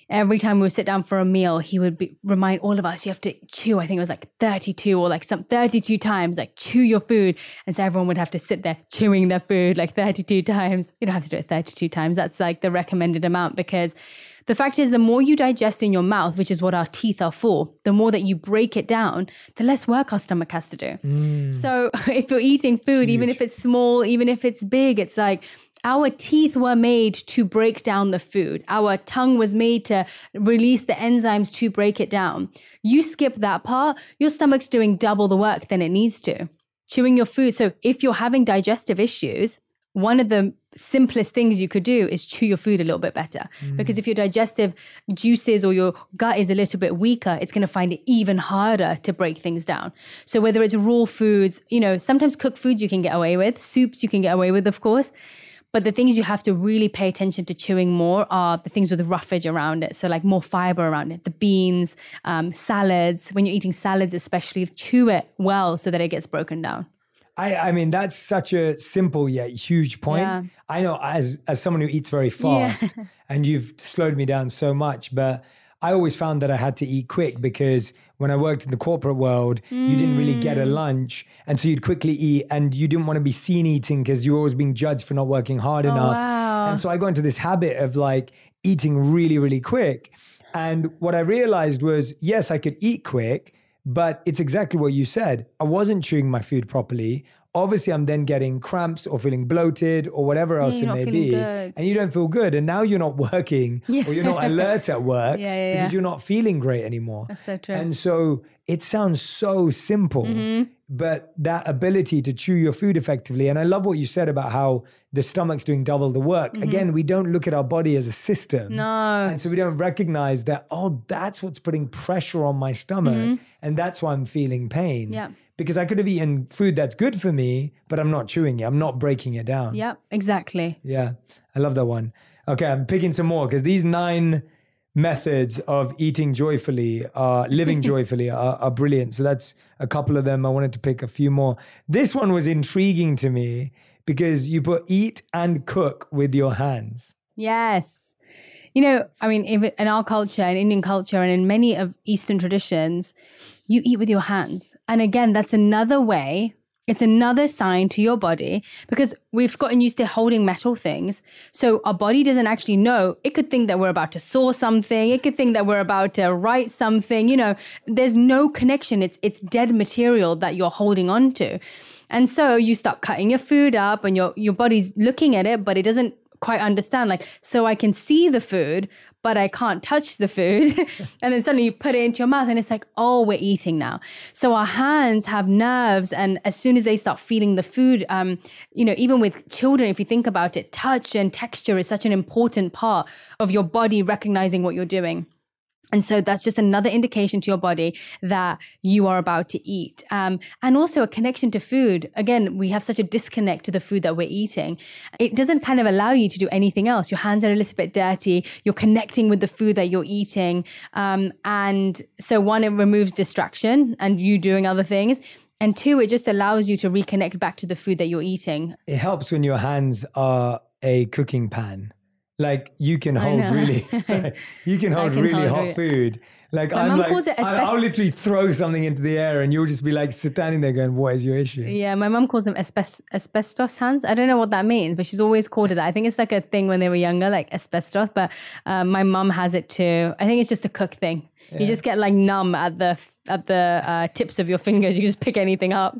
every time we would sit down for a meal, he would be, remind all of us, you have to chew. I think it was like thirty-two or like some thirty-two times, like chew your food. And so everyone would have to sit there chewing their food like thirty-two times. You don't have to do it thirty-two times. That's like the recommended amount, because the fact is, the more you digest in your mouth, which is what our teeth are for, the more that you break it down, the less work our stomach has to do. Mm. So if you're eating food, Huge. even if it's small, even if it's big, it's like, our teeth were made to break down the food. Our tongue was made to release the enzymes to break it down. You skip that part, your stomach's doing double the work than it needs to. Chewing your food. So if you're having digestive issues, one of the simplest things you could do is chew your food a little bit better. Mm. Because if your digestive juices or your gut is a little bit weaker, it's going to find it even harder to break things down. So whether it's raw foods, you know, sometimes cooked foods you can get away with, soups you can get away with, of course. But the things you have to really pay attention to chewing more are the things with the roughage around it. So like more fiber around it, the beans, um, salads. When you're eating salads especially, chew it well so that it gets broken down.
I, I mean, that's such a simple yet huge point. Yeah. I know as as someone who eats very fast, yeah. and you've slowed me down so much, but I always found that I had to eat quick because when I worked in the corporate world, mm. you didn't really get a lunch. And so you'd quickly eat and you didn't want to be seen eating because you were always being judged for not working hard
oh,
enough.
Wow.
And so I got into this habit of like eating really, really quick. And what I realized was, yes, I could eat quick, but it's exactly what you said. I wasn't chewing my food properly. Obviously, I'm then getting cramps or feeling bloated or whatever else
yeah,
it may be.
Good.
And you don't feel good. And now you're not working yeah. or you're not alert at work
yeah, yeah,
because
yeah.
you're not feeling great anymore.
That's so true.
And so it sounds so simple, mm-hmm. but that ability to chew your food effectively. And I love what you said about how the stomach's doing double the work. Mm-hmm. Again, we don't look at our body as a system.
No.
And so we don't recognize that, oh, that's what's putting pressure on my stomach. Mm-hmm. And that's why I'm feeling pain.
Yeah.
Because I could have eaten food that's good for me, but I'm not chewing it. I'm not breaking it down.
Yep, exactly.
Yeah, I love that one. Okay, I'm picking some more because these nine methods of eating joyfully, uh, living joyfully are, are brilliant. So that's a couple of them. I wanted to pick a few more. This one was intriguing to me because you put eat and cook with your hands.
Yes. You know, I mean, in our culture, in Indian culture, and in many of Eastern traditions, you eat with your hands. And again, that's another way, it's another sign to your body because we've gotten used to holding metal things. So our body doesn't actually know. It could think that we're about to saw something. It could think that we're about to write something. You know, there's no connection. It's it's dead material that you're holding on to. And so you start cutting your food up and your, your body's looking at it, but it doesn't quite understand, like, so I can see the food, but I can't touch the food. And then suddenly you put it into your mouth and it's like, oh, we're eating now. So our hands have nerves. And as soon as they start feeling the food, um, you know, even with children, if you think about it, touch and texture is such an important part of your body recognizing what you're doing. And so that's just another indication to your body that you are about to eat. Um, and also a connection to food. Again, we have such a disconnect to the food that we're eating. It doesn't kind of allow you to do anything else. Your hands are a little bit dirty. You're connecting with the food that you're eating. Um, and so one, it removes distraction and you doing other things. And two, it just allows you to reconnect back to the food that you're eating.
It helps when your hands are a cooking pan. Like you can hold really, you can hold can really hold hot it. food. Like My I'm like, asbest- I'll literally throw something into the air and you'll just be like standing there going, what is your issue?
Yeah, my mum calls them asbest- asbestos hands. I don't know what that means, but she's always called it that. I think it's like a thing when they were younger, like asbestos, but um, my mum has it too. I think it's just a cook thing. Yeah. You just get like numb at the at the uh, tips of your fingers. You just pick anything up.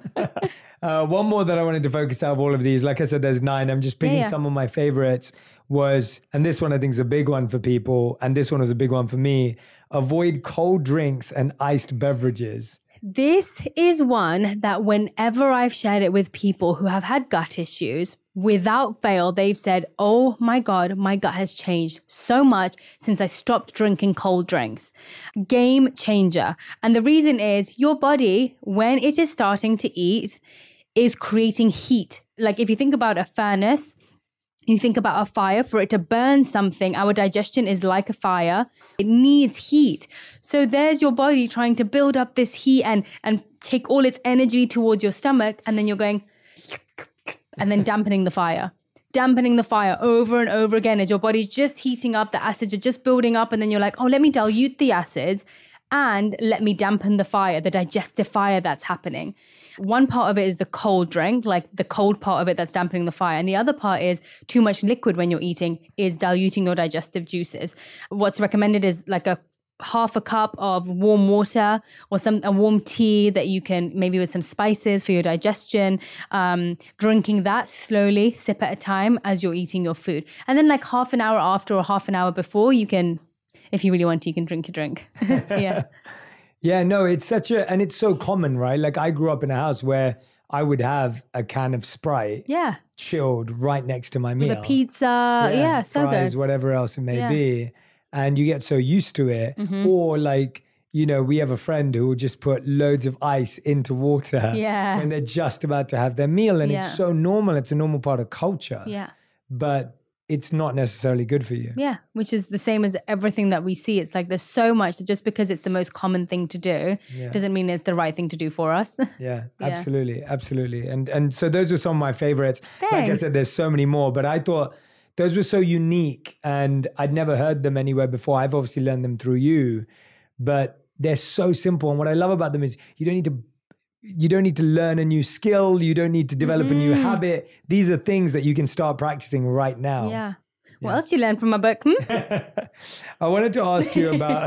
uh, one more that I wanted to focus out of all of these. Like I said, there's nine. I'm just picking yeah, yeah. some of my favorites. Was, and this one I think is a big one for people, and this one was a big one for me, avoid cold drinks and iced beverages.
This is one that whenever I've shared it with people who have had gut issues, without fail, they've said, oh my God, my gut has changed so much since I stopped drinking cold drinks. Game changer. And the reason is your body, when it is starting to eat, is creating heat. Like if you think about a furnace, you think about a fire, for it to burn something, our digestion is like a fire. It needs heat. So there's your body trying to build up this heat and, and take all its energy towards your stomach. And then you're going, and then dampening the fire. dampening the fire over and over again as your body's just heating up, the acids are just building up, and then you're like, oh, let me dilute the acids and let me dampen the fire, the digestive fire that's happening. One part of it is the cold drink, like the cold part of it that's dampening the fire. And the other part is too much liquid when you're eating is diluting your digestive juices. What's recommended is like a half a cup of warm water or some a warm tea that you can maybe with some spices for your digestion, um, drinking that slowly, sip at a time as you're eating your food. And then like half an hour after or half an hour before, you can, if you really want to, you can drink your drink. Yeah.
Yeah, no, it's such a, and it's so common, right? Like I grew up in a house where I would have a can of Sprite
yeah.
chilled right next to my meal.
With a pizza. Yeah, yeah so
fries,
good.
Whatever else it may
yeah.
be. And you get so used to it. Mm-hmm. Or like, you know, we have a friend who will just put loads of ice into water
yeah.
when they're just about to have their meal. And yeah. it's so normal. It's a normal part of culture.
Yeah.
But it's not necessarily good for you.
Yeah, which is the same as everything that we see. It's like there's so much that just because it's the most common thing to do yeah. doesn't mean it's the right thing to do for us.
yeah, yeah, absolutely, absolutely. And and so those are some of my favorites.
Thanks.
Like I said, there's so many more, but I thought those were so unique and I'd never heard them anywhere before. I've obviously learned them through you, but they're so simple. And what I love about them is you don't need to You don't need to learn a new skill. You don't need to develop mm-hmm. a new habit. These are things that you can start practicing right now.
Yeah. What yeah. else did you learn from my book? Hmm?
I wanted to ask you about,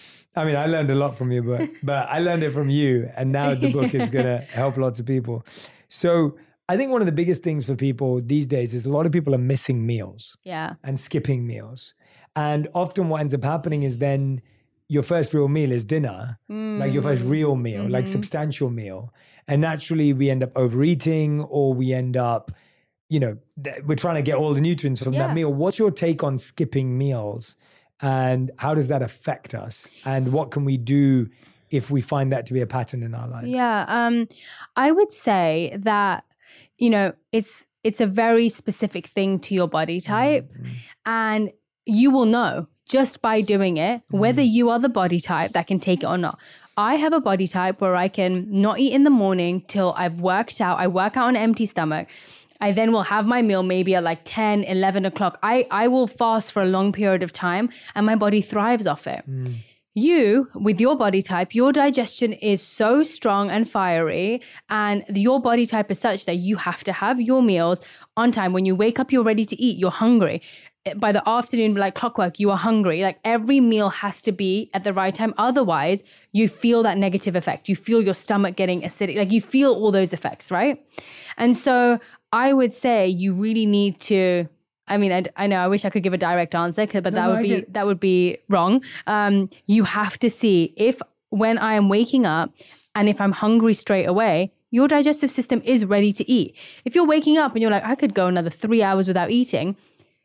I mean, I learned a lot from your book, but I learned it from you. And now the book is going to help lots of people. So I think one of the biggest things for people these days is a lot of people are missing meals.
Yeah.
And skipping meals. And often what ends up happening is then your first real meal is dinner, mm. like your first real meal, mm-hmm. like substantial meal. And naturally we end up overeating or we end up, you know, th- we're trying to get all the nutrients from yeah. that meal. What's your take on skipping meals and how does that affect us? And what can we do if we find that to be a pattern in our lives?
Yeah, um, I would say that, you know, it's it's a very specific thing to your body type mm-hmm. and you will know just by doing it, whether you are the body type that can take it or not. I have a body type where I can not eat in the morning till I've worked out. I work out on an empty stomach. I then will have my meal maybe at like ten, eleven o'clock. I, I will fast for a long period of time and my body thrives off it. Mm. You, with your body type, your digestion is so strong and fiery and your body type is such that you have to have your meals on time. When you wake up, you're ready to eat, you're hungry. By the afternoon, like clockwork, you are hungry. Like every meal has to be at the right time. Otherwise, you feel that negative effect. You feel your stomach getting acidic. Like you feel all those effects, right? And so I would say you really need to, I mean, I, I know I wish I could give a direct answer, but that no, would I be get... that would be wrong. Um, you have to see if when I am waking up and if I'm hungry straight away, your digestive system is ready to eat. If you're waking up and you're like, I could go another three hours without eating,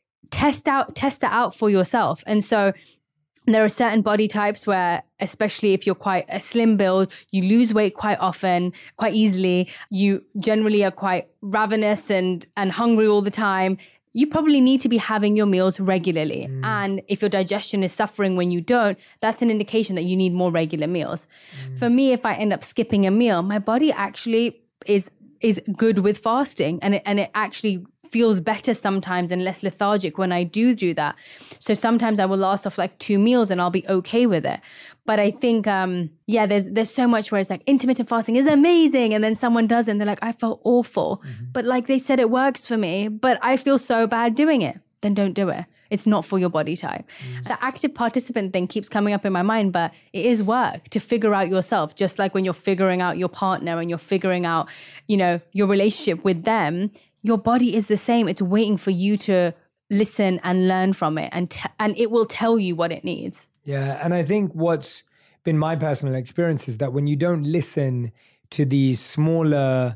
test out, test that out for yourself. And so there are certain body types where, especially if you're quite a slim build, you lose weight quite often, quite easily. You generally are quite ravenous and, and hungry all the time. You probably need to be having your meals regularly. Mm. And if your digestion is suffering when you don't, that's an indication that you need more regular meals. Mm. For me, if I end up skipping a meal, my body actually is is good with fasting. And it, and it actually feels better sometimes and less lethargic when I do do that. So sometimes I will last off like two meals and I'll be okay with it. But I think, um, yeah, there's there's so much where it's like intermittent fasting is amazing. And then someone does it and they're like, I felt awful. Mm-hmm. But like they said, it works for me, but I feel so bad doing it. Then don't do it. It's not for your body type. Mm-hmm. The active participant thing keeps coming up in my mind, but it is work to figure out yourself. Just like when you're figuring out your partner and you're figuring out, you know, your relationship with them, your body is the same. It's waiting for you to listen and learn from it, and t- and it will tell you what it needs.
Yeah, and I think what's been my personal experience is that when you don't listen to these smaller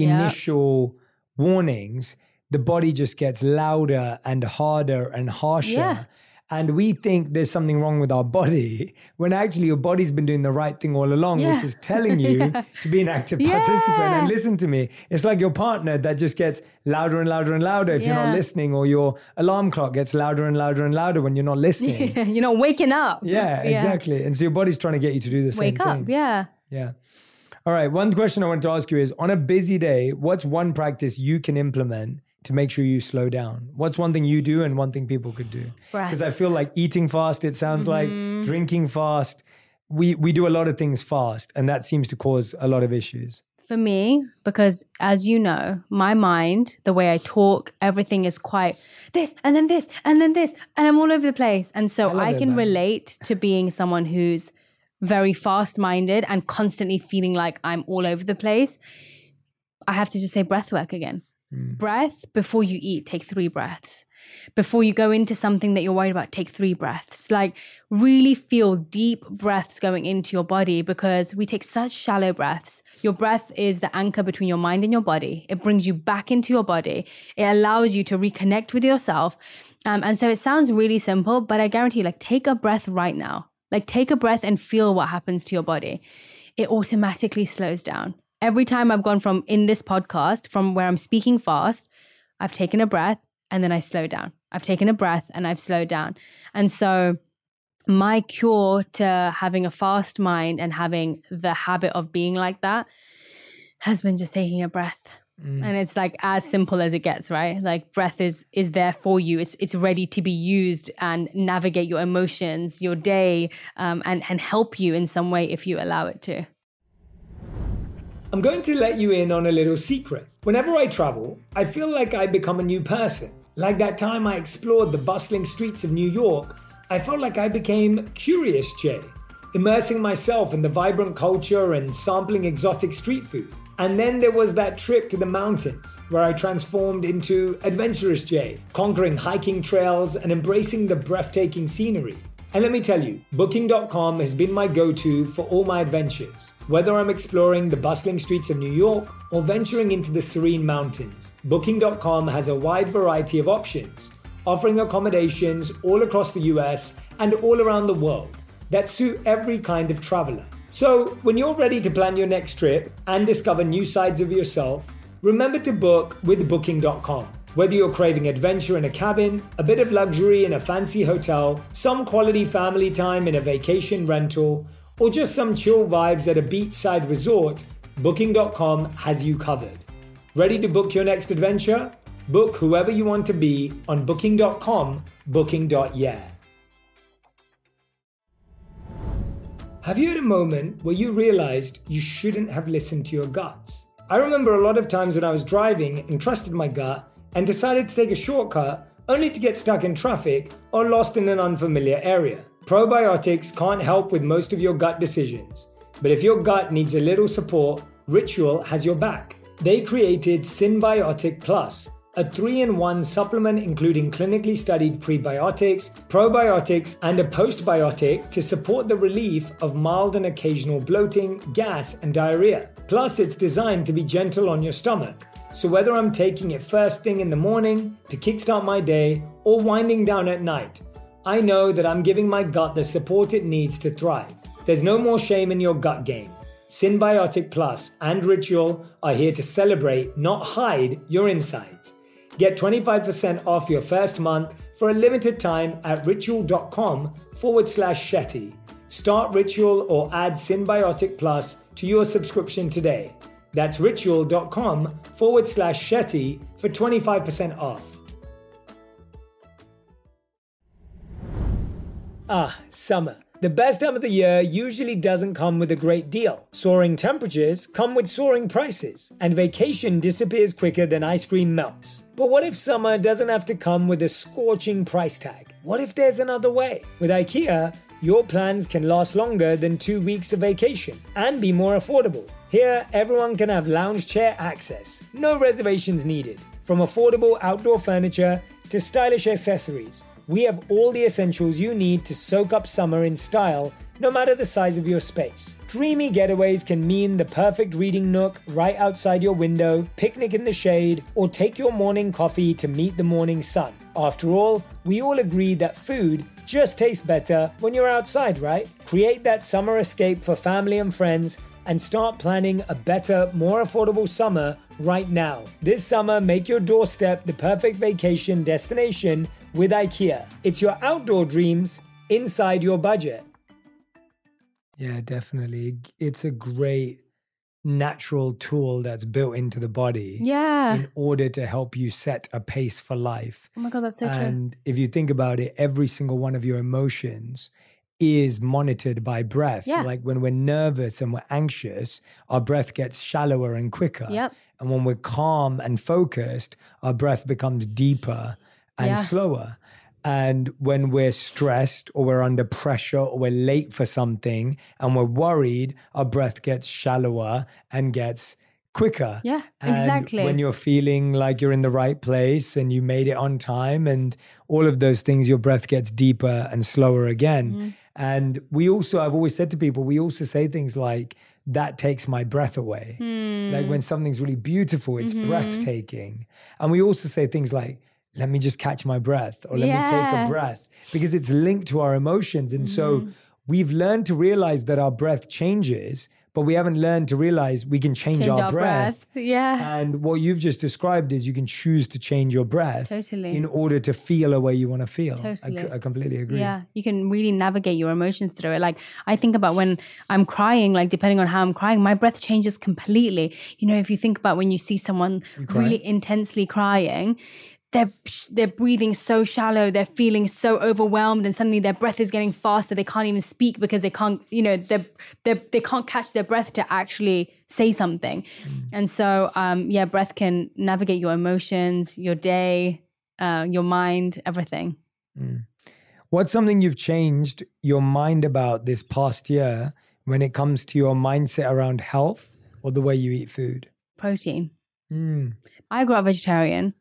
initial yep. warnings, the body just gets louder and harder and harsher. Yeah. And we think there's something wrong with our body when actually your body's been doing the right thing all along, yeah. which is telling you yeah. to be an active yeah. participant and listen to me. It's like your partner that just gets louder and louder and louder if yeah. you're not listening, or your alarm clock gets louder and louder and louder when you're not listening.
Yeah. You're not waking up.
Yeah, exactly. Yeah. And so your body's trying to get you to do the
Wake
same
up,
thing.
Yeah.
Yeah. All right. One question I want to ask you is, on a busy day, what's one practice you can implement to make sure you slow down? What's one thing you do and one thing people could do? Because I feel like eating fast, it sounds mm-hmm. like, drinking fast. We we do a lot of things fast, and that seems to cause a lot of issues.
For me, because as you know, my mind, the way I talk, everything is quite this and then this and then this, and I'm all over the place. And so I, I can it, relate to being someone who's very fast-minded and constantly feeling like I'm all over the place. I have to just say breath work again. Mm. Breath before you eat, take three breaths. Before you go into something that you're worried about, take three breaths. Like really feel deep breaths going into your body, because we take such shallow breaths. Your breath is the anchor between your mind and your body. It brings you back into your body. It allows you to reconnect with yourself. Um, and so it sounds really simple, but I guarantee you, like, take a breath right now. Like take a breath and feel what happens to your body. It automatically slows down. Every time I've gone from in this podcast, from where I'm speaking fast, I've taken a breath and then I slow down. I've taken a breath and I've slowed down. And so my cure to having a fast mind and having the habit of being like that has been just taking a breath. Mm. And it's like as simple as it gets, right? Like breath is is there for you. It's it's ready to be used and navigate your emotions, your day, um, and, and help you in some way if you allow it to.
I'm going to let you in on a little secret. Whenever I travel, I feel like I become a new person. Like that time I explored the bustling streets of New York, I felt like I became Curious Jay, immersing myself in the vibrant culture and sampling exotic street food. And then there was that trip to the mountains where I transformed into Adventurous Jay, conquering hiking trails and embracing the breathtaking scenery. And let me tell you, Booking dot com has been my go-to for all my adventures. Whether I'm exploring the bustling streets of New York or venturing into the serene mountains, Booking dot com has a wide variety of options, offering accommodations all across the U S and all around the world that suit every kind of traveler. So when you're ready to plan your next trip and discover new sides of yourself, remember to book with Booking dot com. Whether you're craving adventure in a cabin, a bit of luxury in a fancy hotel, some quality family time in a vacation rental, or just some chill vibes at a beachside resort, Booking dot com has you covered. Ready to book your next adventure? Book whoever you want to be on Booking dot com, booking dot yeah. Have you had a moment where you realized you shouldn't have listened to your guts? I remember a lot of times when I was driving and trusted my gut and decided to take a shortcut only to get stuck in traffic or lost in an unfamiliar area. Probiotics can't help with most of your gut decisions, but if your gut needs a little support, Ritual has your back. They created Synbiotic Plus, a three in one supplement including clinically studied prebiotics, probiotics, and a postbiotic to support the relief of mild and occasional bloating, gas, and diarrhea. Plus, it's designed to be gentle on your stomach. So whether I'm taking it first thing in the morning to kickstart my day or winding down at night, I know that I'm giving my gut the support it needs to thrive. There's no more shame in your gut game. Synbiotic Plus and Ritual are here to celebrate, not hide, your insides. Get twenty-five percent off your first month for a limited time at ritual.com forward slash Shetty. Start Ritual or add Synbiotic Plus to your subscription today. That's ritual.com forward slash Shetty for twenty-five percent off. Ah, summer. The best time of the year usually doesn't come with a great deal. Soaring temperatures come with soaring prices, and vacation disappears quicker than ice cream melts. But what if summer doesn't have to come with a scorching price tag? What if there's another way? With IKEA, your plans can last longer than two weeks of vacation and be more affordable. Here, everyone can have lounge chair access, no reservations needed. From affordable outdoor furniture to stylish accessories, we have all the essentials you need to soak up summer in style, no matter the size of your space. Dreamy getaways can mean the perfect reading nook right outside your window, picnic in the shade, or take your morning coffee to meet the morning sun. After all, we all agree that food just tastes better when you're outside, right? Create that summer escape for family and friends and start planning a better, more affordable summer right now. This summer, make your doorstep the perfect vacation destination with IKEA. It's your outdoor dreams inside your budget. Yeah, definitely. It's a great natural tool that's built into the body
Yeah.
in order to help you set a pace for life.
Oh my God, that's so true.
And if you think about it, every single one of your emotions is monitored by breath.
Yeah.
Like when we're nervous and we're anxious, our breath gets shallower and quicker.
Yep.
And when we're calm and focused, our breath becomes deeper and
Yeah.
slower. And when we're stressed or we're under pressure or we're late for something and we're worried, our breath gets shallower and gets quicker.
Yeah,
And
exactly.
when you're feeling like you're in the right place and you made it on time and all of those things, your breath gets deeper and slower again.
Mm-hmm.
And we also, I've always said to people, we also say things like, that takes my breath away.
Mm.
Like when something's really beautiful, it's
Mm-hmm.
breathtaking. And we also say things like, let me just catch my breath or let me take
Yeah.
a breath, because it's linked to our emotions. And so
Mm-hmm.
we've learned to realize that our breath changes, but we haven't learned to realize we can change,
Change
our,
our
breath.
breath. Yeah.
And what you've just described is you can choose to change your breath
Totally.
in order to feel a way you want to feel. I
Totally.
c- I, completely agree.
Yeah, you can really navigate your emotions through it. Like I think about when I'm crying, like depending on how I'm crying, my breath changes completely. You know, if you think about when you see someone
cry?
really intensely crying, they're they're breathing so shallow, they're feeling so overwhelmed, and suddenly their breath is getting faster. They can't even speak because they can't, you know, they they they can't catch their breath to actually say something. Mm. And so, um, yeah, breath can navigate your emotions, your day, uh, your mind, everything.
Mm. What's something you've changed your mind about this past year when it comes to your mindset around health or the way you eat food?
Protein.
Mm.
I grew up vegetarian,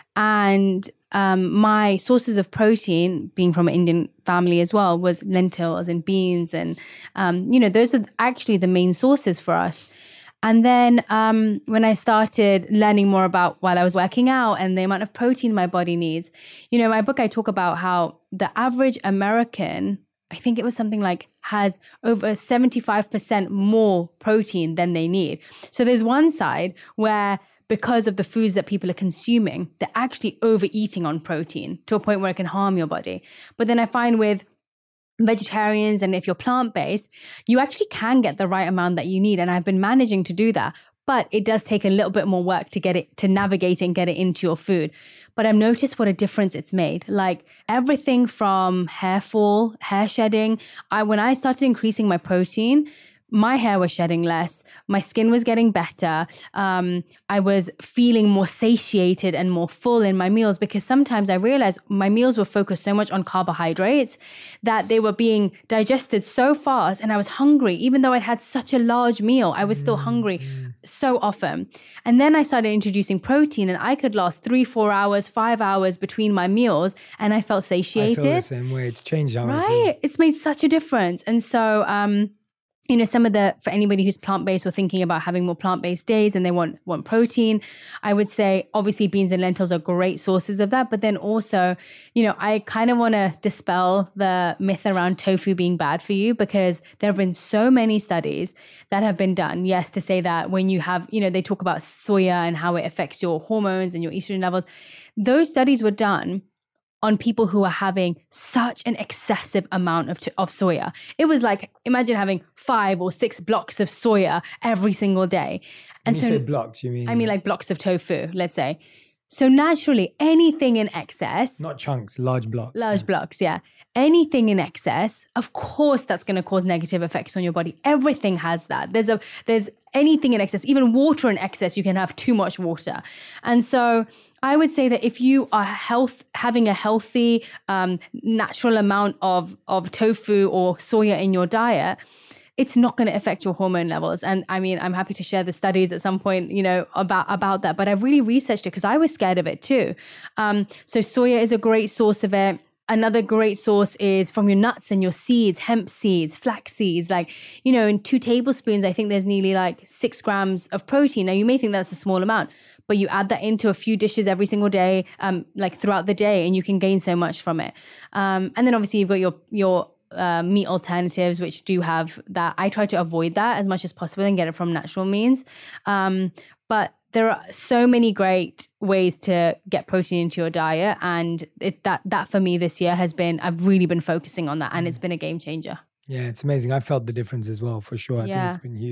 and um, my sources of protein, being from an Indian family as well, was lentils and beans. And, um, you know, those are actually the main sources for us. And then um, when I started learning more about while I was working out and the amount of protein my body needs, you know, in my book, I talk about how the average American, I think it was something like, has over seventy-five percent more protein than they need. So there's one side where because of the foods that people are consuming, they're actually overeating on protein to a point where it can harm your body. But then I find with vegetarians, and if you're plant-based, you actually can get the right amount that you need. And I've been managing to do that. But it does take a little bit more work to get it, to navigate and get it into your food. But I've noticed what a difference it's made. Like everything from hair fall, hair shedding. I, when I started increasing my protein, my hair was shedding less. My skin was getting better. Um, I was feeling more satiated and more full in my meals, because sometimes I realized my meals were focused so much on carbohydrates that they were being digested so fast, and I was hungry. Even though I'd had such a large meal, I was still hungry so often. And then I started introducing protein, and I could last three, four hours, five hours between my meals, and I felt satiated.
I feel the same way. It's changed how I feel.
Right. It's made such a difference. And so, um, you know, some of the, for anybody who's plant-based or thinking about having more plant-based days and they want, want protein, I would say obviously beans and lentils are great sources of that. But then also, you know, I kind of want to dispel the myth around tofu being bad for you, because there have been so many studies that have been done. Yes, to say that when you have, you know, they talk about soya and how it affects your hormones and your estrogen levels. Those studies were done on people who are having such an excessive amount of, t- of soya. It was like, imagine having five or six blocks of soya every single day. And
When you
so,
say blocks, you mean?
I mean like blocks of tofu, let's say. So naturally, anything in excess,
Not chunks, large blocks.
large
Yeah.
blocks, yeah. Anything in excess, of course, that's going to cause negative effects on your body. Everything has that. There's a, there's anything in excess, even water in excess, you can have too much water. And so I would say that if you are health, having a healthy, um, natural amount of, of tofu or soya in your diet, it's not going to affect your hormone levels. And I mean, I'm happy to share the studies at some point, you know, about, about that. But I've really researched it because I was scared of it too. Um, so soya is a great source of it. Another great source is from your nuts and your seeds, hemp seeds, flax seeds. Like, you know, in two tablespoons, I think there's nearly like six grams of protein. Now, you may think that's a small amount, but you add that into a few dishes every single day, um, like throughout the day, and you can gain so much from it. Um, and then obviously you've got your, your, Uh, meat alternatives, which do have that. I try to avoid that as much as possible and get it from natural means. Um, but there are so many great ways to get protein into your diet. And it, that, that for me this year has been, I've really been focusing on that, and it's been a game changer.
Yeah, it's amazing. I felt the difference as well, for sure. I
Yeah.
think it's been huge.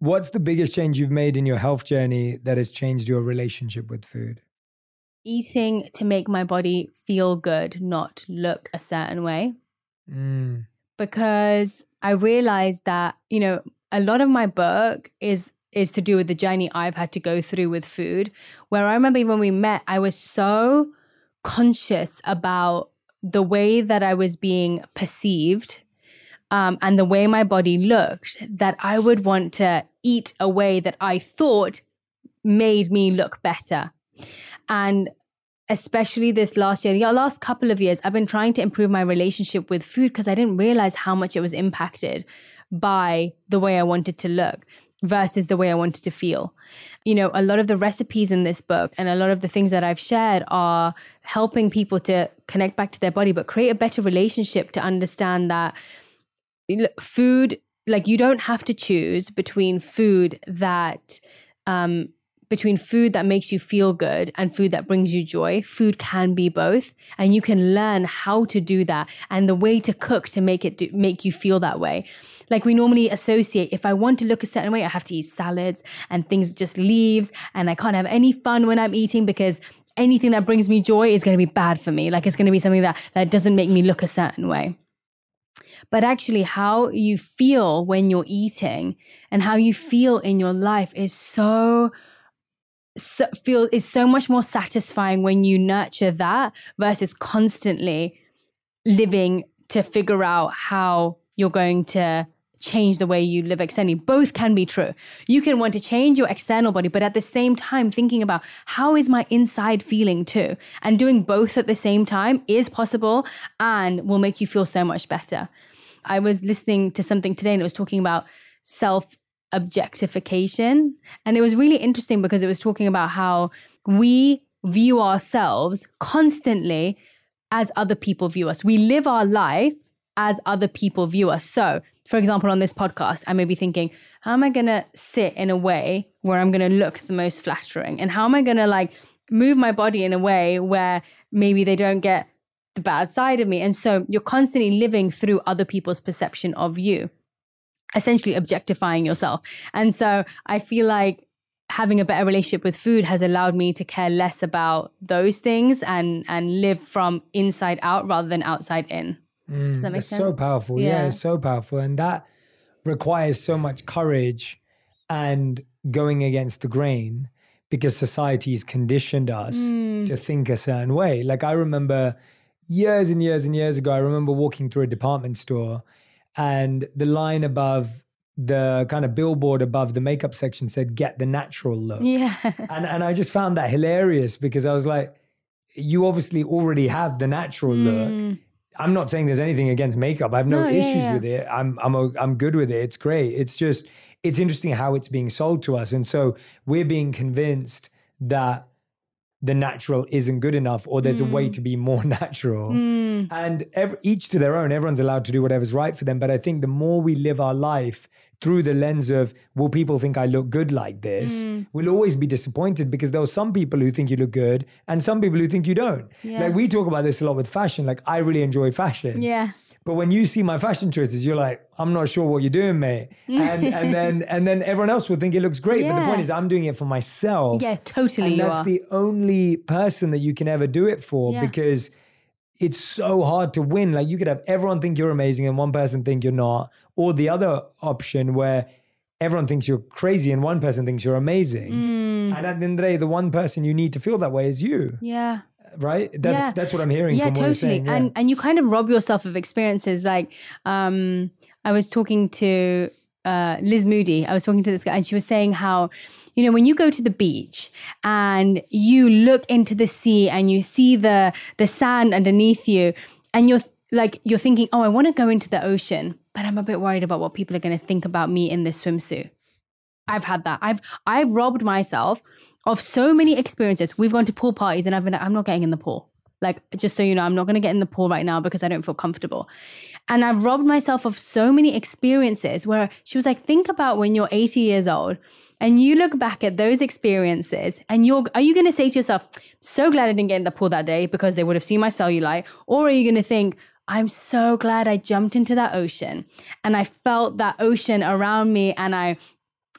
What's the biggest change you've made in your health journey that has changed your relationship with food?
Eating to make my body feel good, not look a certain way.
Mm.
Because I realized that, you know, a lot of my book is is to do with the journey I've had to go through with food, where I remember when we met, I was so conscious about the way that I was being perceived um, and the way my body looked, that I would want to eat a way that I thought made me look better. And especially this last year, the last couple of years, I've been trying to improve my relationship with food because I didn't realize how much it was impacted by the way I wanted to look versus the way I wanted to feel. You know, a lot of the recipes in this book and a lot of the things that I've shared are helping people to connect back to their body, but create a better relationship to understand that food, like you don't have to choose between food that, um, between food that makes you feel good and food that brings you joy. Food can be both, and you can learn how to do that and the way to cook to make it do, make you feel that way. Like we normally associate, if I want to look a certain way, I have to eat salads and things just leaves, and I can't have any fun when I'm eating because anything that brings me joy is going to be bad for me. Like it's going to be something that, that doesn't make me look a certain way. But actually how you feel when you're eating and how you feel in your life is so So, feel is so much more satisfying when you nurture that versus constantly living to figure out how you're going to change the way you live externally. Both can be true. You can want to change your external body, but at the same time thinking about how is my inside feeling too. And doing both at the same time is possible and will make you feel so much better. I was listening to something today and it was talking about self objectification. And it was really interesting because it was talking about how we view ourselves constantly as other people view us. We live our life as other people view us. So, for example, on this podcast, I may be thinking, how am I going to sit in a way where I'm going to look the most flattering? And how am I going to like move my body in a way where maybe they don't get the bad side of me? And so you're constantly living through other people's perception of you, essentially objectifying yourself. And so I feel like having a better relationship with food has allowed me to care less about those things and and live from inside out rather than outside in.
Mm,
Does that make
that's
sense?
so powerful. Yeah. yeah, it's so powerful. And that requires so much courage and going against the grain because society's conditioned us mm. to think a certain way. Like I remember years and years and years ago, I remember walking through a department store and the line above the kind of billboard above the makeup section said, "Get the natural look."
Yeah. And
and I just found that hilarious because I was like, you obviously already have the natural mm. look. I'm not saying there's anything against makeup. I have no, no issues yeah, yeah. with it. I'm I'm a, I'm good with it. It's great. It's just, it's interesting how it's being sold to us. And so we're being convinced that the natural isn't good enough or there's mm. a way to be more natural. Mm. And every, each to their own, everyone's allowed to do whatever's right for them. But I think the more we live our life through the lens of, will people think I look good like this? Mm. We'll always be disappointed because there are some people who think you look good and some people who think you don't. Yeah. Like we talk about this a lot with fashion. Like I really enjoy fashion.
Yeah.
But when you see my fashion choices, you're like, I'm not sure what you're doing, mate. And and then and then everyone else will think it looks great. Yeah. But the point is I'm doing it for myself.
Yeah, totally.
And
you
that's
are.
the only person that you can ever do it for yeah. because it's so hard to win. Like you could have everyone think you're amazing and one person think you're not. Or the other option where everyone thinks you're crazy and one person thinks you're amazing. Mm. And at the end of the day, the one person you need to feel that way is you.
Yeah.
Right? That's
yeah.
that's what I'm hearing
yeah,
from what
totally.
you're saying. Yeah,
and and you kind of rob yourself of experiences. Like um, I was talking to uh, Liz Moody. I was talking to this guy and she was saying how, you know, when you go to the beach and you look into the sea and you see the the sand underneath you and you're like, you're thinking, oh, I want to go into the ocean, but I'm a bit worried about what people are going to think about me in this swimsuit. I've had that. I've I've robbed myself of so many experiences. We've gone to pool parties and I've been like, I'm not getting in the pool. Like, just so you know, I'm not going to get in the pool right now because I don't feel comfortable. And I've robbed myself of so many experiences where she was like, think about when you're eighty years old and you look back at those experiences and you're, are you going to say to yourself, so glad I didn't get in the pool that day because they would have seen my cellulite? Or are you going to think, I'm so glad I jumped into that ocean and I felt that ocean around me and I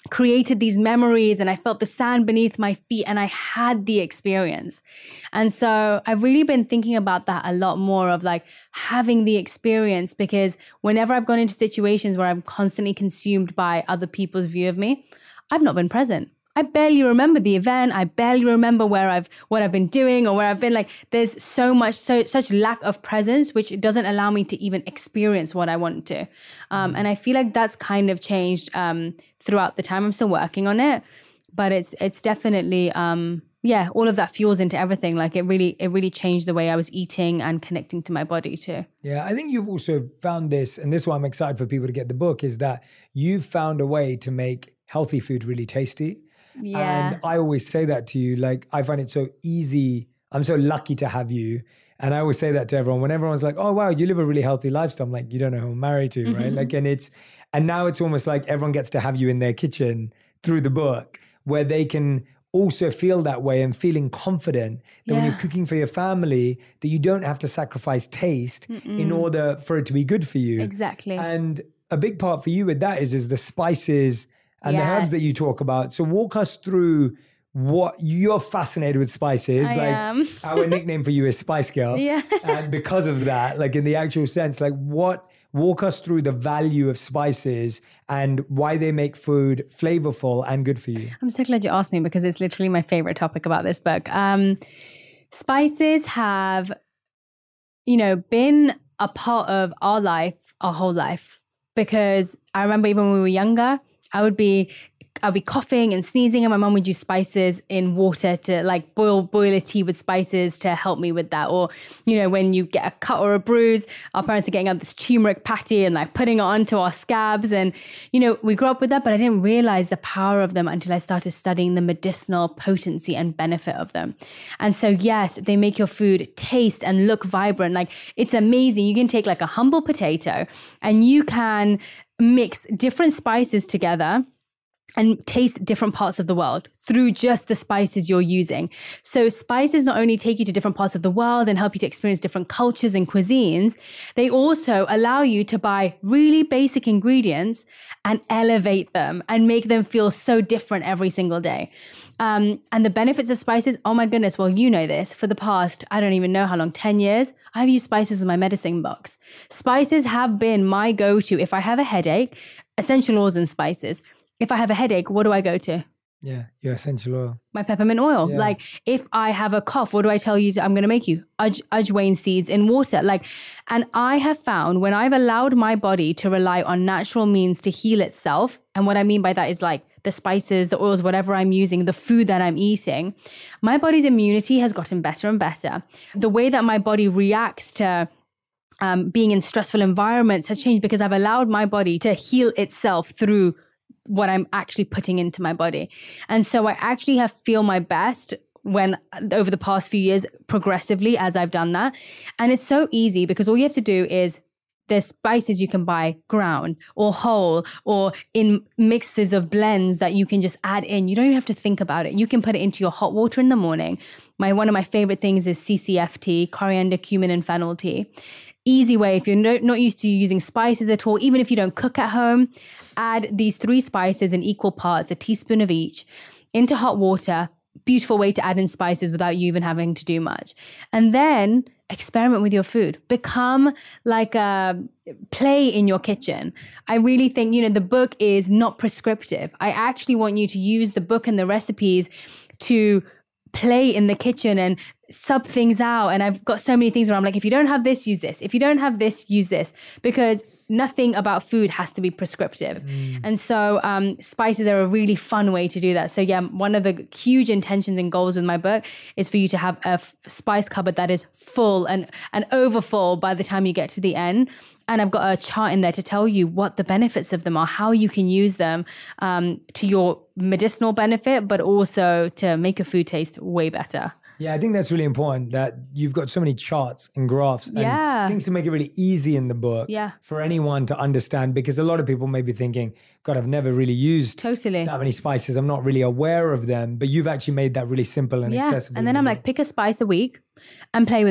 created these memories, and I felt the sand beneath my feet, and I had the experience. And so I've really been thinking about that a lot more, of like having the experience, because whenever I've gone into situations where I'm constantly consumed by other people's view of me, I've not been present. I barely remember the event. I barely remember where I've, what I've been doing or where I've been. Like, there's so much, so such lack of presence, which doesn't allow me to even experience what I want to. Um, and I feel like that's kind of changed um, throughout the time. I'm still working on it, but it's it's definitely, um, yeah, all of that fuels into everything. Like, it really, it really changed the way I was eating and connecting to my body too.
Yeah, I think you've also found this, and this is why I'm excited for people to get the book, is that you've found a way to make healthy food really tasty.
Yeah.
And I always say that to you, like, I find it so easy. I'm so lucky to have you. And I always say that to everyone. When everyone's like, oh, wow, you live a really healthy lifestyle. I'm like, you don't know who I'm married to, right?
Mm-hmm.
Like, and it's, and now it's almost like everyone gets to have you in their kitchen through the book, where they can also feel that way and feeling confident that
Yeah.
when you're cooking for your family, that you don't have to sacrifice taste
Mm-mm.
in order for it to be good for you.
Exactly.
And a big part for you with that is, is the spices and the herbs that you
Yes.
talk about. So walk us through what you're fascinated with spices.
I
like
am.
our nickname for you is Spice Girl.
Yeah.
And because of that, like in the actual sense, like what, walk us through the value of spices and why they make food flavorful and good for you.
I'm so glad you asked me, because it's literally my favorite topic about this book. Um, spices have, you know, been a part of our life, our whole life, because I remember even when we were younger, I would be I'd be coughing and sneezing, and my mum would use spices in water to like boil boil a tea with spices to help me with that. Or, you know, when you get a cut or a bruise, our parents are getting out this turmeric patty and like putting it onto our scabs. And, you know, we grew up with that, but I didn't realize the power of them until I started studying the medicinal potency and benefit of them. And so, yes, they make your food taste and look vibrant. Like, it's amazing. You can take like a humble potato and you can mix different spices together and taste different parts of the world through just the spices you're using. So spices not only take you to different parts of the world and help you to experience different cultures and cuisines, they also allow you to buy really basic ingredients and elevate them and make them feel so different every single day. Um, and the benefits of spices, oh my goodness, well, you know this, for the past, I don't even know how long, ten years, I've used spices in my medicine box. Spices have been my go-to. If I have a headache, essential oils and spices. If I have a headache, what do I go to?
Yeah, your essential oil.
My peppermint oil.
Yeah.
Like, if I have a cough, what do I tell you to, I'm going to make you? Uj, ujwain seeds in water. Like, and I have found when I've allowed my body to rely on natural means to heal itself, and what I mean by that is like the spices, the oils, whatever I'm using, the food that I'm eating, my body's immunity has gotten better and better. The way that my body reacts to um, being in stressful environments has changed because I've allowed my body to heal itself through what I'm actually putting into my body. And so I actually have feel my best when over the past few years progressively as I've done that. And it's so easy because all you have to do is there's spices you can buy ground or whole or in mixes of blends that you can just add in. You don't even have to think about it. You can put it into your hot water in the morning. My one of my favorite things is C C F tea, coriander, cumin, and fennel tea. Easy way, if you're no, not used to using spices at all, even if you don't cook at home, add these three spices in equal parts, a teaspoon of each, into hot water. Beautiful way to add in spices without you even having to do much. And then experiment with your food. Become like a play in your kitchen. I really think, you know, the book is not prescriptive. I actually want you to use the book and the recipes to play in the kitchen and sub things out. And I've got so many things where I'm like, if you don't have this, use this. If you don't have this, use this. Because nothing about food has to be prescriptive. Mm. And so um, spices are a really fun way to do that. So yeah, one of the huge intentions and goals with my book is for you to have a f- spice cupboard that is full and, and overfull by the time you get to the end. And I've got a chart in there to tell you what the benefits of them are, how you can use them um, to your medicinal benefit, but also to make your food taste way better.
Yeah, I think that's really important that you've got so many charts and graphs and
yeah.
things to make it really easy in the book
yeah.
for anyone to understand, because a lot of people may be thinking, God, I've never really used
totally.
that many spices. I'm not really aware of them, but you've actually made that really simple and
yeah.
accessible.
And then I'm
book.
like, pick a spice a week and play with it.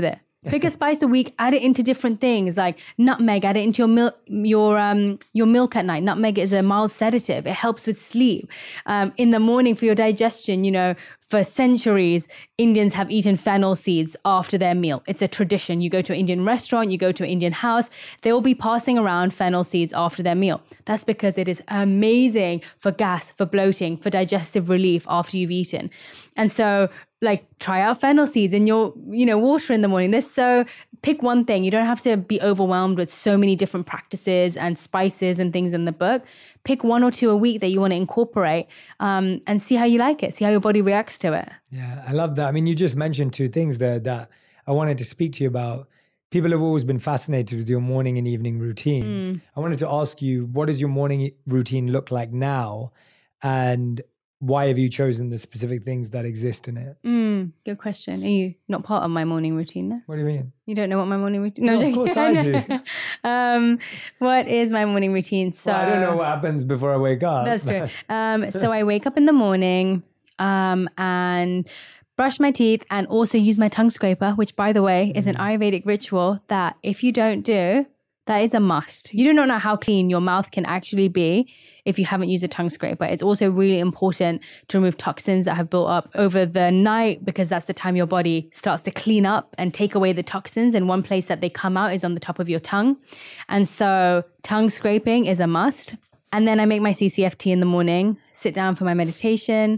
Pick a spice a week, add it into different things like nutmeg, add it into your milk, your um, your milk at night. Nutmeg is a mild sedative. It helps with sleep. Um, in the morning for your digestion, you know, for centuries, Indians have eaten fennel seeds after their meal. It's a tradition. You go to an Indian restaurant, you go to an Indian house, they will be passing around fennel seeds after their meal. That's because it is amazing for gas, for bloating, for digestive relief after you've eaten. And so like try out fennel seeds in your, you know, water in the morning. This so pick one thing. You don't have to be overwhelmed with so many different practices and spices and things in the book. Pick one or two a week that you want to incorporate um, and see how you like it. See how your body reacts to it.
Yeah, I love that. I mean, you just mentioned two things there that I wanted to speak to you about. People have always been fascinated with your morning and evening routines. Mm. I wanted to ask you, what does your morning routine look like now? And why have you chosen the specific things that exist in it?
Mm, good question. Are you not part of my morning routine now?
What do you mean?
You don't know what my morning routine... No,
no of course I do.
um, what is my morning routine? So
well, I don't know what happens before I wake up.
That's true. um, so I wake up in the morning um, and brush my teeth and also use my tongue scraper, which, by the way, is an Ayurvedic ritual that if you don't do, that is a must. You do not know how clean your mouth can actually be if you haven't used a tongue scraper. It's also really important to remove toxins that have built up over the night because that's the time your body starts to clean up and take away the toxins. And one place that they come out is on the top of your tongue. And so tongue scraping is a must. And then I make my C C F T in the morning, sit down for my meditation.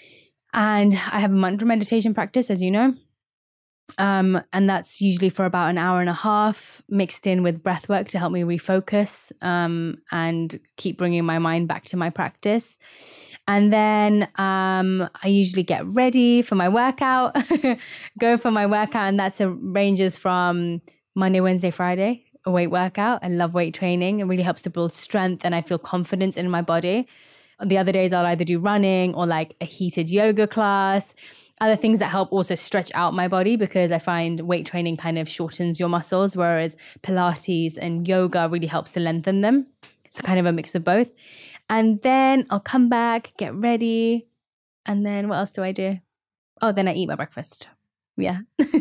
And I have a mantra meditation practice, as you know. Um, and that's usually for about an hour and a half mixed in with breath work to help me refocus um, and keep bringing my mind back to my practice. And then um, I usually get ready for my workout, go for my workout. And that's a, ranges from Monday, Wednesday, Friday, a weight workout. I love weight training. It really helps to build strength and I feel confidence in my body. The other days I'll either do running or like a heated yoga class. Other things that help also stretch out my body because I find weight training kind of shortens your muscles, whereas Pilates and yoga really helps to lengthen them. So kind of a mix of both. And then I'll come back, get ready. And then what else do I do? Oh, then I eat my breakfast. Yeah.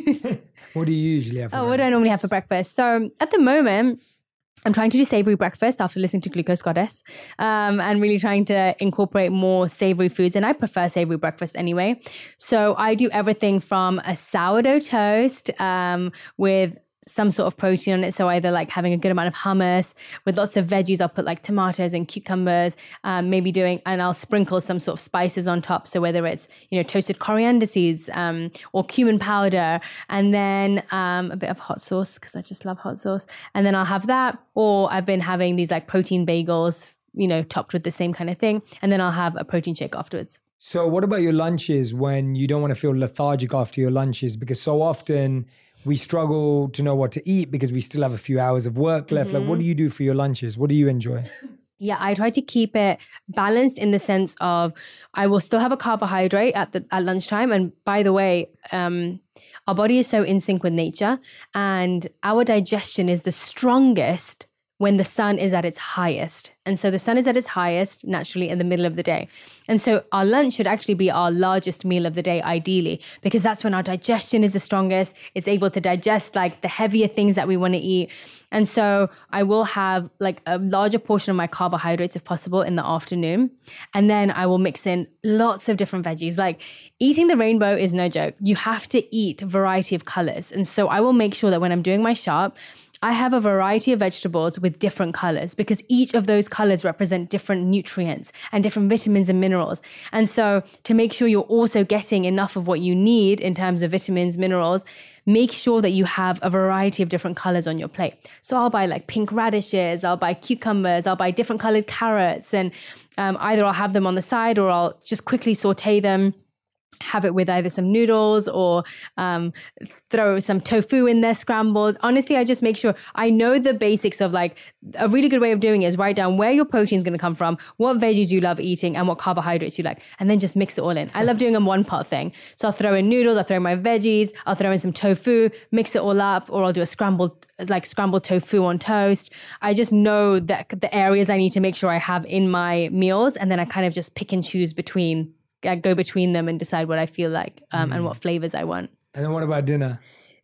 What do you usually have for
Oh,
breakfast?
what do I normally have for breakfast? So at the moment, I'm trying to do savory breakfast after listening to Glucose Goddess um, and really trying to incorporate more savory foods. And I prefer savory breakfast anyway. So I do everything from a sourdough toast um, with some sort of protein on it. So either like having a good amount of hummus with lots of veggies. I'll put like tomatoes and cucumbers, um, maybe doing, and I'll sprinkle some sort of spices on top. So whether it's, you know, toasted coriander seeds um, or cumin powder, and then um, a bit of hot sauce because I just love hot sauce. And then I'll have that. Or I've been having these like protein bagels, you know, topped with the same kind of thing. And then I'll have a protein shake afterwards.
So what about your lunches when you don't want to feel lethargic after your lunches? Because so often we struggle to know what to eat because we still have a few hours of work left. Mm-hmm. Like, what do you do for your lunches? What do you enjoy?
Yeah, I try to keep it balanced in the sense of I will still have a carbohydrate at the at lunchtime. And by the way, um, our body is so in sync with nature and our digestion is the strongest when the sun is at its highest. And so the sun is at its highest naturally in the middle of the day. And so our lunch should actually be our largest meal of the day, ideally, because that's when our digestion is the strongest. It's able to digest like the heavier things that we want to eat. And so I will have like a larger portion of my carbohydrates if possible in the afternoon. And then I will mix in lots of different veggies. Like eating the rainbow is no joke. You have to eat a variety of colors. And so I will make sure that when I'm doing my sharp, I have a variety of vegetables with different colors because each of those colors represent different nutrients and different vitamins and minerals. And so to make sure you're also getting enough of what you need in terms of vitamins, minerals, make sure that you have a variety of different colors on your plate. So I'll buy like pink radishes, I'll buy cucumbers, I'll buy different colored carrots, and um, either I'll have them on the side or I'll just quickly saute them, have it with either some noodles or um, throw some tofu in there scrambled. Honestly, I just make sure I know the basics of like a really good way of doing it is write down where your protein is going to come from, what veggies you love eating and what carbohydrates you like, and then just mix it all in. I love doing a one pot thing. So I'll throw in noodles, I'll throw in my veggies, I'll throw in some tofu, mix it all up, or I'll do a scrambled, like scrambled tofu on toast. I just know that the areas I need to make sure I have in my meals, and then I kind of just pick and choose between I go between them and decide what I feel like um, mm. and what flavors I want.
And then what about dinner?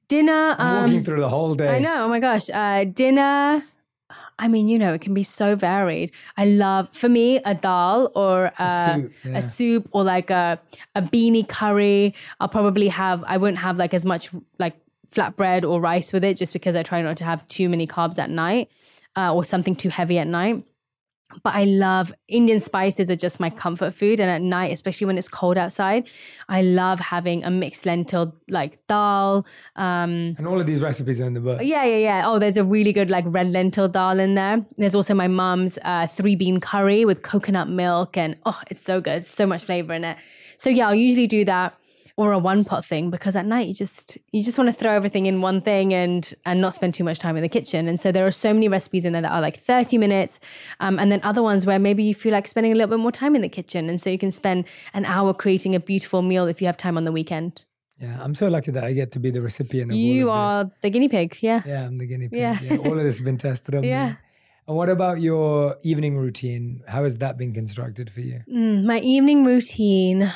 dinner.
I'm
um,
walking through the whole day.
I know. Oh my gosh. Uh, dinner. I mean, you know, it can be so varied. I love, for me, a dal or a,
A soup, yeah.
a soup or like a, a beanie curry. I'll probably have, I won't have like as much like flatbread or rice with it just because I try not to have too many carbs at night uh, or something too heavy at night. But I love Indian spices are just my comfort food. And at night, especially when it's cold outside, I love having a mixed lentil like dal. Um,
And all of these recipes are in the book.
yeah, yeah, yeah. Oh, there's a really good like red lentil dal in there. There's also my mum's uh, three bean curry with coconut milk. And oh, it's so good. So much flavor in it. So yeah, I'll usually do that. Or a one pot thing, because at night you just you just want to throw everything in one thing and and not spend too much time in the kitchen. And so there are so many recipes in there that are like thirty minutes, um, and then other ones where maybe you feel like spending a little bit more time in the kitchen, and so you can spend an hour creating a beautiful meal if you have time on the weekend.
Yeah, I'm so lucky that I get to be the recipient of
You
all of
are
this.
the guinea pig, yeah.
Yeah, I'm the guinea pig.
Yeah.
Yeah. All of this has been tested on
Yeah.
me. And what about your evening routine? How has that been constructed for you?
Mm, my evening routine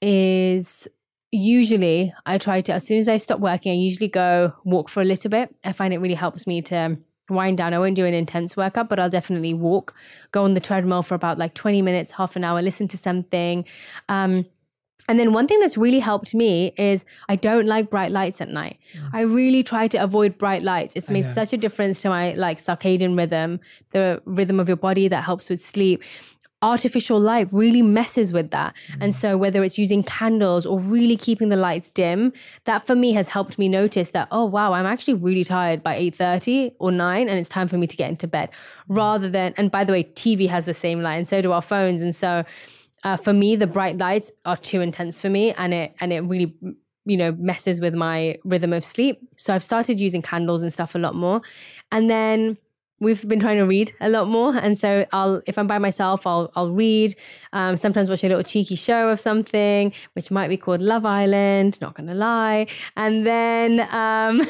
is usually I try to, as soon as I stop working, I usually go walk for a little bit. I find it really helps me to wind down. I won't do an intense workout, but I'll definitely walk, go on the treadmill for about like twenty minutes, half an hour, listen to something. Um, and then one thing that's really helped me is I don't like bright lights at night. Mm. I really try to avoid bright lights. It's made such a difference to my like circadian rhythm, the rhythm of your body that helps with sleep. Artificial light really messes with that. Mm. And so whether it's using candles or really keeping the lights dim, that for me has helped me notice that, oh, wow, I'm actually really tired by eight thirty or nine and it's time for me to get into bed. Rather than, and by the way, T V has the same light and so do our phones. And so uh, for me, the bright lights are too intense for me and it and it really, you know, messes with my rhythm of sleep. So I've started using candles and stuff a lot more. And then we've been trying to read a lot more. And so I'll, if I'm by myself, I'll, I'll read, um, sometimes watch a little cheeky show of something, which might be called Love Island, not going to lie. And then, um,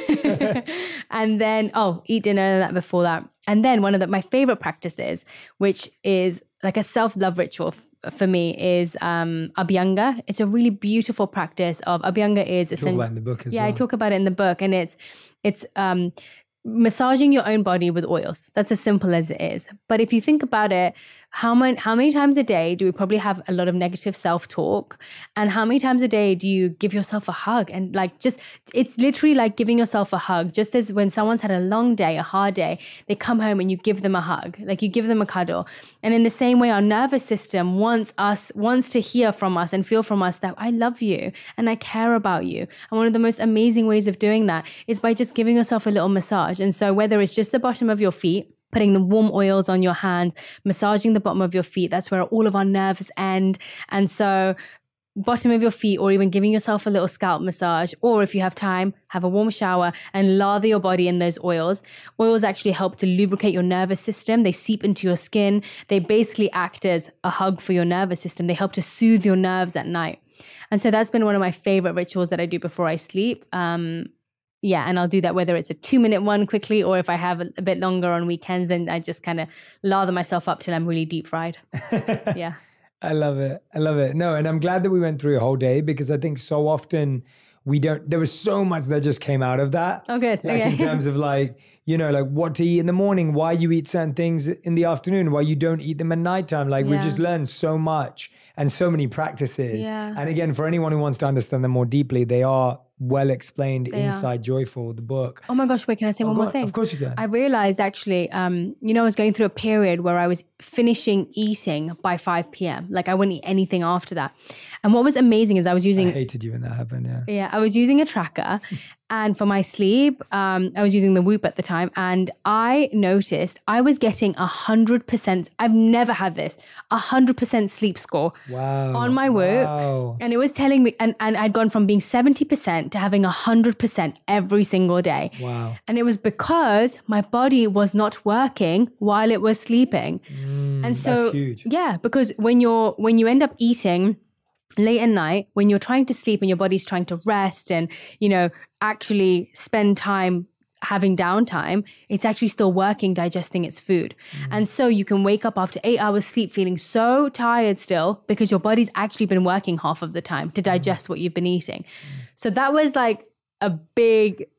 and then, oh, eat dinner and that before that. And then one of the, my favorite practices, which is like a self-love ritual f- for me is, um, Abhyanga. It's a really beautiful practice of Abhyanga is
essentially. Talk about it in the book as
yeah,
well.
I talk about it in the book and it's, it's, um, massaging your own body with oils. That's as simple as it is. But if you think about it, how many how many times a day do we probably have a lot of negative self-talk? And how many times a day do you give yourself a hug? And like just, it's literally like giving yourself a hug. Just as when someone's had a long day, a hard day, they come home and you give them a hug, like you give them a cuddle. And in the same way, our nervous system wants us, wants to hear from us and feel from us that I love you and I care about you. And one of the most amazing ways of doing that is by just giving yourself a little massage. And so whether it's just the bottom of your feet, putting the warm oils on your hands, massaging the bottom of your feet, that's where all of our nerves end. And so bottom of your feet, or even giving yourself a little scalp massage, or if you have time, have a warm shower and lather your body in those oils. Oils actually help to lubricate your nervous system. They seep into your skin. They basically act as a hug for your nervous system. They help to soothe your nerves at night. And so that's been one of my favorite rituals that I do before I sleep. Um, Yeah, and I'll do that whether it's a two-minute one quickly or if I have a, a bit longer on weekends, then I just kind of lather myself up till I'm really deep fried. Yeah.
I love it. I love it. No, and I'm glad that we went through a whole day because I think so often we don't, there was so much that just came out of that.
Oh, good.
Like
okay.
in terms of like, you know, like what to eat in the morning, why you eat certain things in the afternoon, why you don't eat them at nighttime. Like
Yeah.
we just learned so much and so many practices.
Yeah.
And again, for anyone who wants to understand them more deeply, they are well explained
They
inside
are.
Joyful, the book.
Oh my gosh, wait, can I say
Oh,
one
go
more
on.
thing?
Of course you can.
I realized actually, um, you know, I was going through a period where I was finishing eating by five p.m. Like I wouldn't eat anything after that. And what was amazing is I was using...
I hated you when that happened, yeah.
Yeah, I was using a tracker and for my sleep, um, I was using the Whoop at the time and I noticed I was getting one hundred percent, I've never had this, one hundred percent sleep score
Wow.
on my Whoop.
Wow.
And it was telling me, and, and I'd gone from being seventy percent to having one hundred percent every single day.
Wow.
And it was because my body was not working while it was sleeping.
Mm,
and so,
that's huge.
yeah, because when you're, when you end up eating late at night, when you're trying to sleep and your body's trying to rest and, you know, actually spend time having downtime, it's actually still working, digesting its food. Mm. And so you can wake up after eight hours sleep feeling so tired still because your body's actually been working half of the time to digest mm. what you've been eating. Mm. So that was like a big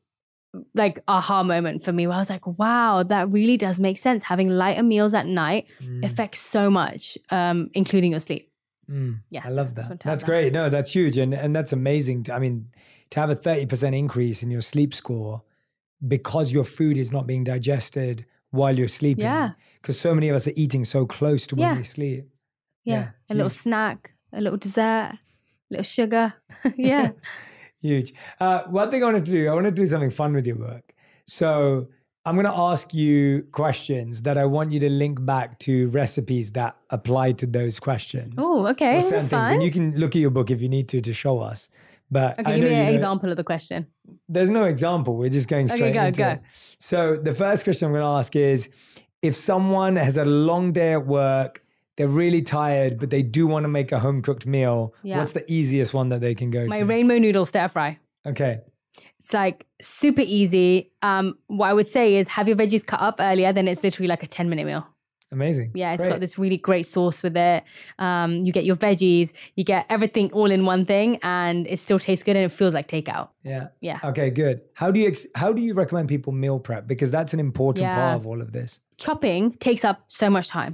like aha moment for me where I was like, wow, that really does make sense. Having lighter meals at night mm. affects so much, um, including your sleep.
Mm. Yes, I love that. That's that. great. No, that's huge. And and that's amazing. I mean, to have a thirty percent increase in your sleep score because your food is not being digested while you're sleeping.
Yeah.
Because so many of us are eating so close to when yeah. we sleep.
Yeah. yeah. A huge. little snack, a little dessert, a little sugar. yeah.
Huge. Uh, one thing I wanted to do, I want to do something fun with your work. So I'm going to ask you questions that I want you to link back to recipes that apply to those questions.
Oh, okay. This is fun.
And you can look at your book if you need to to show us. But
okay,
I
give
know
me an
know,
example of the question.
There's no example. We're just going straight
okay, go,
into
go.
it. So the first question I'm going to ask is, if someone has a long day at work, they're really tired, but they do want to make a home-cooked meal, yeah. what's the easiest one that they can go
My
to?
My rainbow noodle stir fry.
Okay.
It's like super easy. Um, what I would say is have your veggies cut up earlier, then it's literally like a ten minute meal.
Amazing.
Yeah, it's
great.
got this really great sauce with it. Um, you get your veggies, you get everything all in one thing, and it still tastes good and it feels like takeout.
Yeah.
Yeah.
Okay, good. How do you ex- how do you recommend people meal prep? Because that's an important yeah. part of all of this.
Chopping takes up so much time.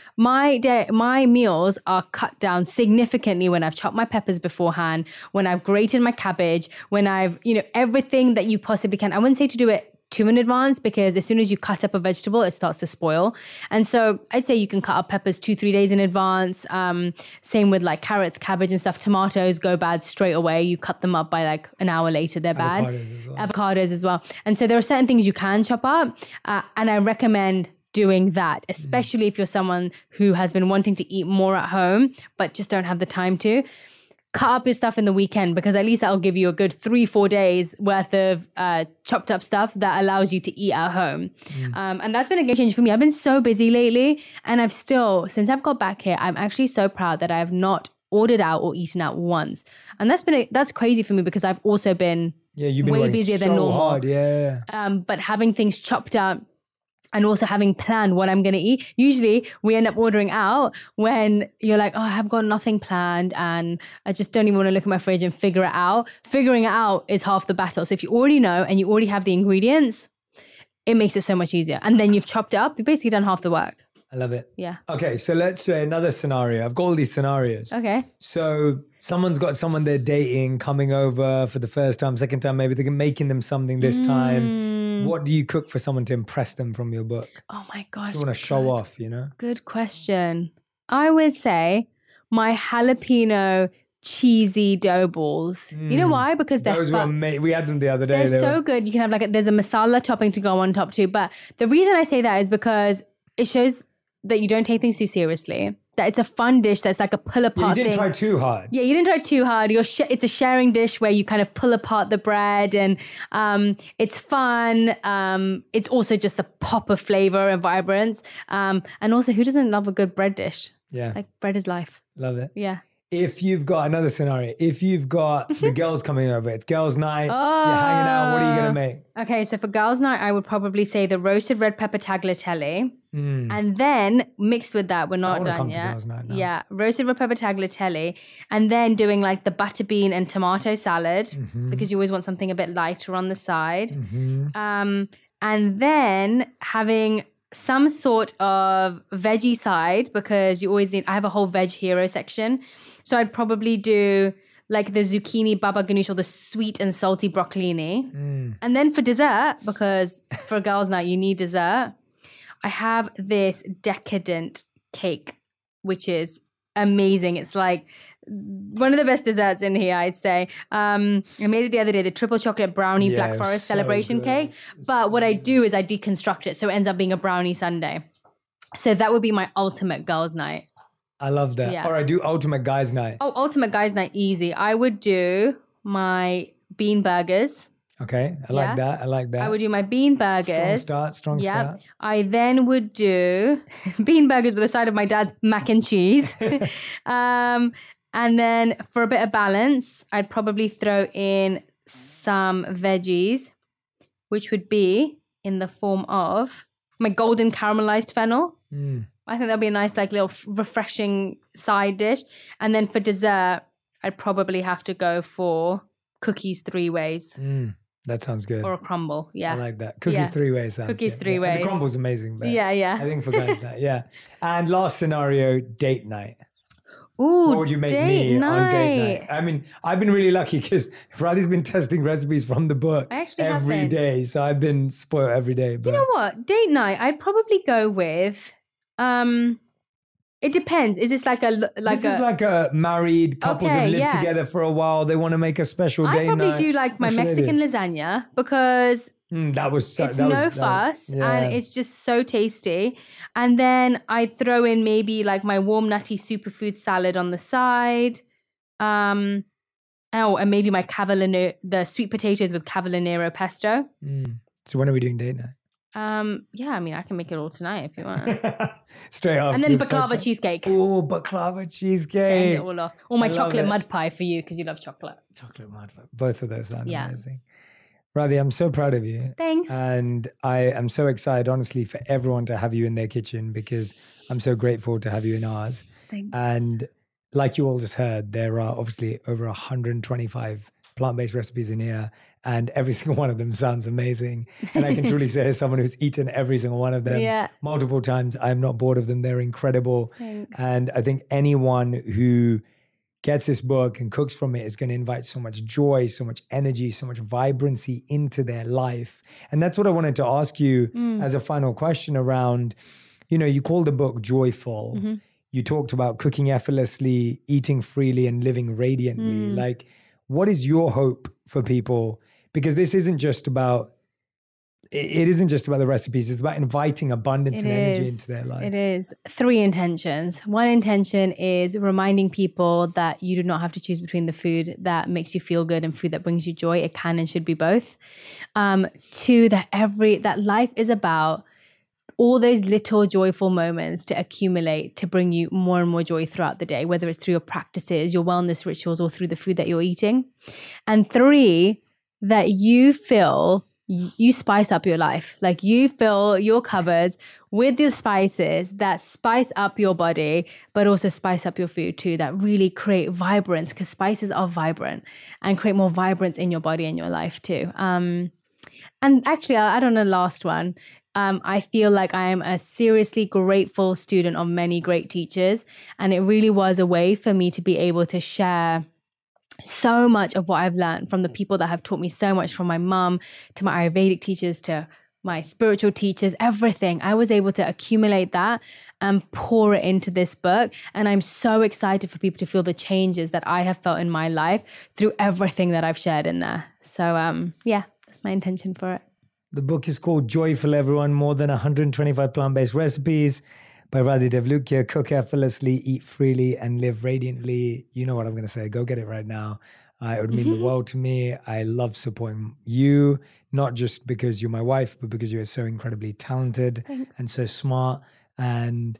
My day, my meals are cut down significantly when I've chopped my peppers beforehand, when I've grated my cabbage, when I've, you know, everything that you possibly can. I wouldn't say to do it too in advance because as soon as you cut up a vegetable, it starts to spoil. And so I'd say you can cut up peppers two, three days in advance. Um, same with like carrots, cabbage and stuff. Tomatoes go bad straight away. You cut them up by like an hour later, they're bad.
Avocados as well.
Avocados as well. And so there are certain things you can chop up. Uh, and I recommend doing that, especially mm. if you're someone who has been wanting to eat more at home, but just don't have the time to. Cut up your stuff in the weekend because at least that'll give you a good three, four days worth of uh, chopped up stuff that allows you to eat at home. Mm. Um, and that's been a game changer for me. I've been so busy lately and I've still, since I've got back here, I'm actually so proud that I have not ordered out or eaten out once. And that's been, a, that's crazy for me because I've also been,
yeah, you've been
way busier
so
than normal.
Hard. Yeah.
Um, but having things chopped up, and also having planned what I'm going to eat. Usually we end up ordering out when you're like, oh, I have got nothing planned and I just don't even want to look at my fridge and figure it out. Figuring it out is half the battle. So if you already know and you already have the ingredients, it makes it so much easier. And then you've chopped it up, you've basically done half the work.
I love it.
Yeah.
Okay, so let's say another scenario. I've got all these scenarios.
Okay.
So someone's got someone they're dating, coming over for the first time, second time, maybe they're making them something this mm. time. What do you cook for someone to impress them from your book?
Oh my gosh.
You want to show off, you know?
Good question. I would say my jalapeno cheesy dough balls. Mm. You know why? Because they're
Those were ma- we had them the other day.
They're
they
so
were...
good. You can have like a, there's a masala topping to go on top too. But the reason I say that is because it shows that you don't take things too seriously. That it's a fun dish that's like a pull apart
yeah, you didn't
thing.
try too hard.
Yeah, you didn't try too hard. You're sh- it's a sharing dish where you kind of pull apart the bread and um, it's fun. Um, it's also just a pop of flavor and vibrance. Um, and also, who doesn't love a good bread dish?
Yeah.
Like bread is life.
Love it.
Yeah.
If you've got another scenario, if you've got the girls coming over, it's girls' night, oh. you're hanging out, what are you going to make?
Okay, so for girls' night, I would probably say the roasted red pepper tagliatelle.
Mm.
And then mixed with that, we're not
I
done
come
yet.
To girls' night now.
Yeah, roasted red pepper tagliatelle. And then doing like the butter bean and tomato salad mm-hmm. because you always want something a bit lighter on the side.
Mm-hmm.
Um, and then having some sort of veggie side because you always need, I have a whole veg hero section. So I'd probably do like the zucchini baba ganoush or the sweet and salty broccolini.
Mm.
And then for dessert, because for a girls' night you need dessert, I have this decadent cake, which is amazing. It's like one of the best desserts in here, I'd say. Um, I made it the other day, the triple chocolate brownie
yeah,
black forest
so
celebration
good.
cake.
It's
but
so
what I
good.
do is I deconstruct it. So it ends up being a brownie sundae. So that would be my ultimate girls' night.
I love that.
Yeah.
Or I do ultimate guys' night.
Oh, ultimate guys' night, easy. I would do my bean burgers.
Okay, I like
Yeah.
that. I like that.
I would do my bean
Strong
burgers.
start, strong
Yeah.
start.
I then would do bean burgers with a side of my dad's mac and cheese. um, and then for a bit of balance, I'd probably throw in some veggies, which would be in the form of my golden caramelized fennel.
Mm.
I think that'd be a nice, like, little f- refreshing side dish. And then for dessert, I'd probably have to go for cookies three ways.
Mm. That sounds good.
Or a crumble. Yeah.
I like that. Cookies
yeah.
three ways. Sounds
Cookies
good.
three
yeah.
ways.
And the crumble's amazing. But
yeah, yeah.
I think for guys that, yeah. And last scenario, date night.
Ooh,
what would you make
date
me
night.
on date night? I mean, I've been really lucky because Radhi's been testing recipes from the book
I actually
every
haven't.
day. So I've been spoiled every day. But
You know what? Date night, I'd probably go with, um, it depends. Is this like a, like
this
a,
is like a married couples
Okay,
have lived
yeah.
together for a while. They want to make a special
I
date
probably
night.
do like my
What should I
Mexican
do?
lasagna because
Mm, that was so,
it's
that was,
no
that-
fuss
yeah.
and it's just so tasty. And then I'd throw in maybe like my warm nutty superfood salad on the side. Um, oh, and maybe my cavallino, the sweet potatoes with cavallonero pesto.
Mm. So when are we doing date night?
Um, yeah, I mean, I can make it all tonight if you want.
Straight off.
And then
this
baklava
podcast.
cheesecake.
Oh, baklava
To end
cheesecake.
it all off. Or my
I love
chocolate
it.
mud pie for you because you love chocolate.
Chocolate mud. Both of those sound
Yeah.
amazing. Radhi, I'm so proud of you.
Thanks.
And I am so excited, honestly, for everyone to have you in their kitchen because I'm so grateful to have you in ours.
Thanks.
And like you all just heard, there are obviously over one hundred twenty-five plant-based recipes in here, and every single one of them sounds amazing. And I can truly say, as someone who's eaten every single one of them
Yeah.
multiple times, I'm not bored of them. They're incredible.
Thanks.
And I think anyone who gets this book and cooks from it is going to invite so much joy, so much energy, so much vibrancy into their life. And that's what I wanted to ask you
Mm.
as a final question around, you know, you called the book Joyful.
Mm-hmm.
You talked about cooking effortlessly, eating freely, and living radiantly.
Mm.
Like, what is your hope for people? Because this isn't just about, it it isn't just about the recipes. It's about inviting abundance
It
and energy
is.
into their life.
It is. Three intentions. One intention is reminding people that you do not have to choose between the food that makes you feel good and food that brings you joy. It can and should be both. Um, two, that every that life is about all those little joyful moments to accumulate to bring you more and more joy throughout the day, whether it's through your practices, your wellness rituals, or through the food that you're eating. And three, that you feel you spice up your life. Like you fill your cupboards with the spices that spice up your body, but also spice up your food too, that really create vibrance, because spices are vibrant and create more vibrance in your body and your life too. Um, and actually, I, I don't know, last one. Um, I feel like I am a seriously grateful student of many great teachers. And it really was a way for me to be able to share so much of what I've learned from the people that have taught me so much, from my mum to my Ayurvedic teachers to my spiritual teachers, everything. I was able to accumulate that and pour it into this book. And I'm so excited for people to feel the changes that I have felt in my life through everything that I've shared in there. So um, yeah, that's my intention for it.
The book is called Joyful, everyone. More than one hundred twenty-five plant-based recipes by Radhi Devlukia. Cook effortlessly, eat freely, and live radiantly. You know what I'm going to say. Go get it right now. Uh, it would mean the world to me. I love supporting you, not just because you're my wife, but because you're so incredibly talented
Thanks.
and so smart. And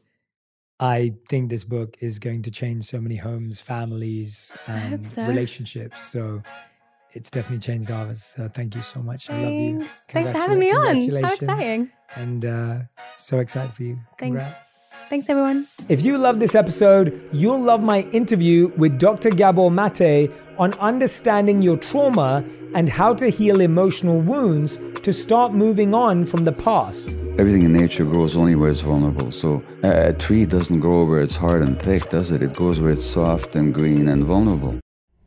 I think this book is going to change so many homes, families,
hope
and
so.
relationships. So it's definitely changed ours. So thank you so much. I love you.
Thanks. Thanks for having me on. How
Congratulations.
exciting.
And uh, so excited for you.
Thanks.
Congrats.
Thanks, everyone.
If you love this episode, you'll love my interview with Doctor Gabor Mate on understanding your trauma and how to heal emotional wounds to start moving on from the past.
Everything in nature grows only where it's vulnerable. So uh, a tree doesn't grow where it's hard and thick, does it? It grows where it's soft and green and vulnerable.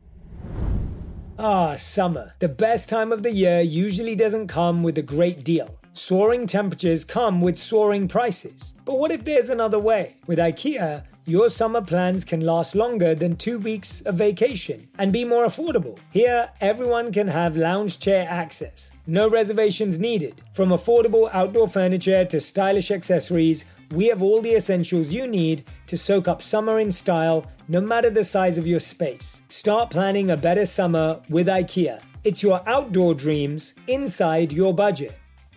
Ah, summer. The best time of the year usually doesn't come with a great deal. Soaring temperatures come with soaring prices. But what if there's another way? With IKEA, your summer plans can last longer than two weeks of vacation and be more affordable. Here, everyone can have lounge chair access. No reservations needed. From affordable outdoor furniture to stylish accessories, we have all the essentials you need to soak up summer in style, no matter the size of your space. Start planning a better summer with IKEA. It's your outdoor dreams inside your budget.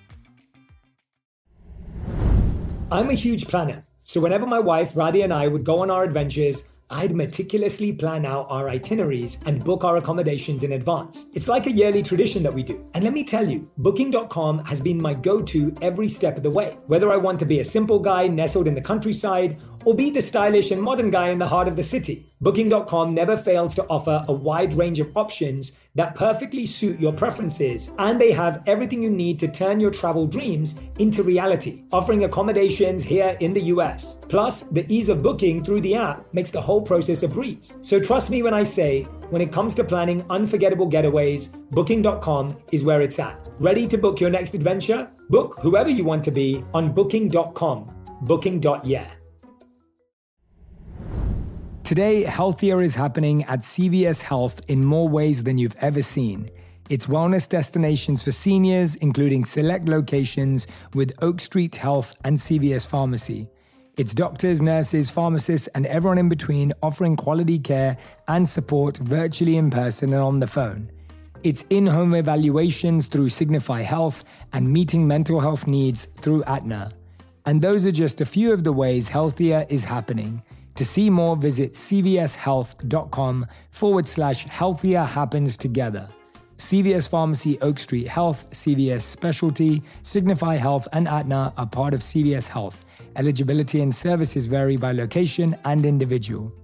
I'm a huge planner, so whenever my wife Radhi and I would go on our adventures, I'd meticulously plan out our itineraries and book our accommodations in advance. It's like a yearly tradition that we do. And let me tell you, booking dot com has been my go-to every step of the way. Whether I want to be a simple guy nestled in the countryside or be the stylish and modern guy in the heart of the city, booking dot com never fails to offer a wide range of options that perfectly suit your preferences, and they have everything you need to turn your travel dreams into reality, offering accommodations here in the U S. Plus, the ease of booking through the app makes the whole process a breeze. So trust me when I say, when it comes to planning unforgettable getaways, booking dot com is where it's at. Ready to book your next adventure? Book whoever you want to be on booking dot com. booking dot yeah. Today, healthier is happening at C V S Health in more ways than you've ever seen. It's wellness destinations for seniors, including select locations with Oak Street Health and C V S Pharmacy. It's doctors, nurses, pharmacists, and everyone in between offering quality care and support virtually in person and on the phone. It's in-home evaluations through Signify Health and meeting mental health needs through Aetna. And those are just a few of the ways healthier is happening. To see more, visit cvshealth.com forward slash healthier happens together. C V S Pharmacy, Oak Street Health, C V S Specialty, Signify Health, and Aetna are part of C V S Health. Eligibility and services vary by location and individual.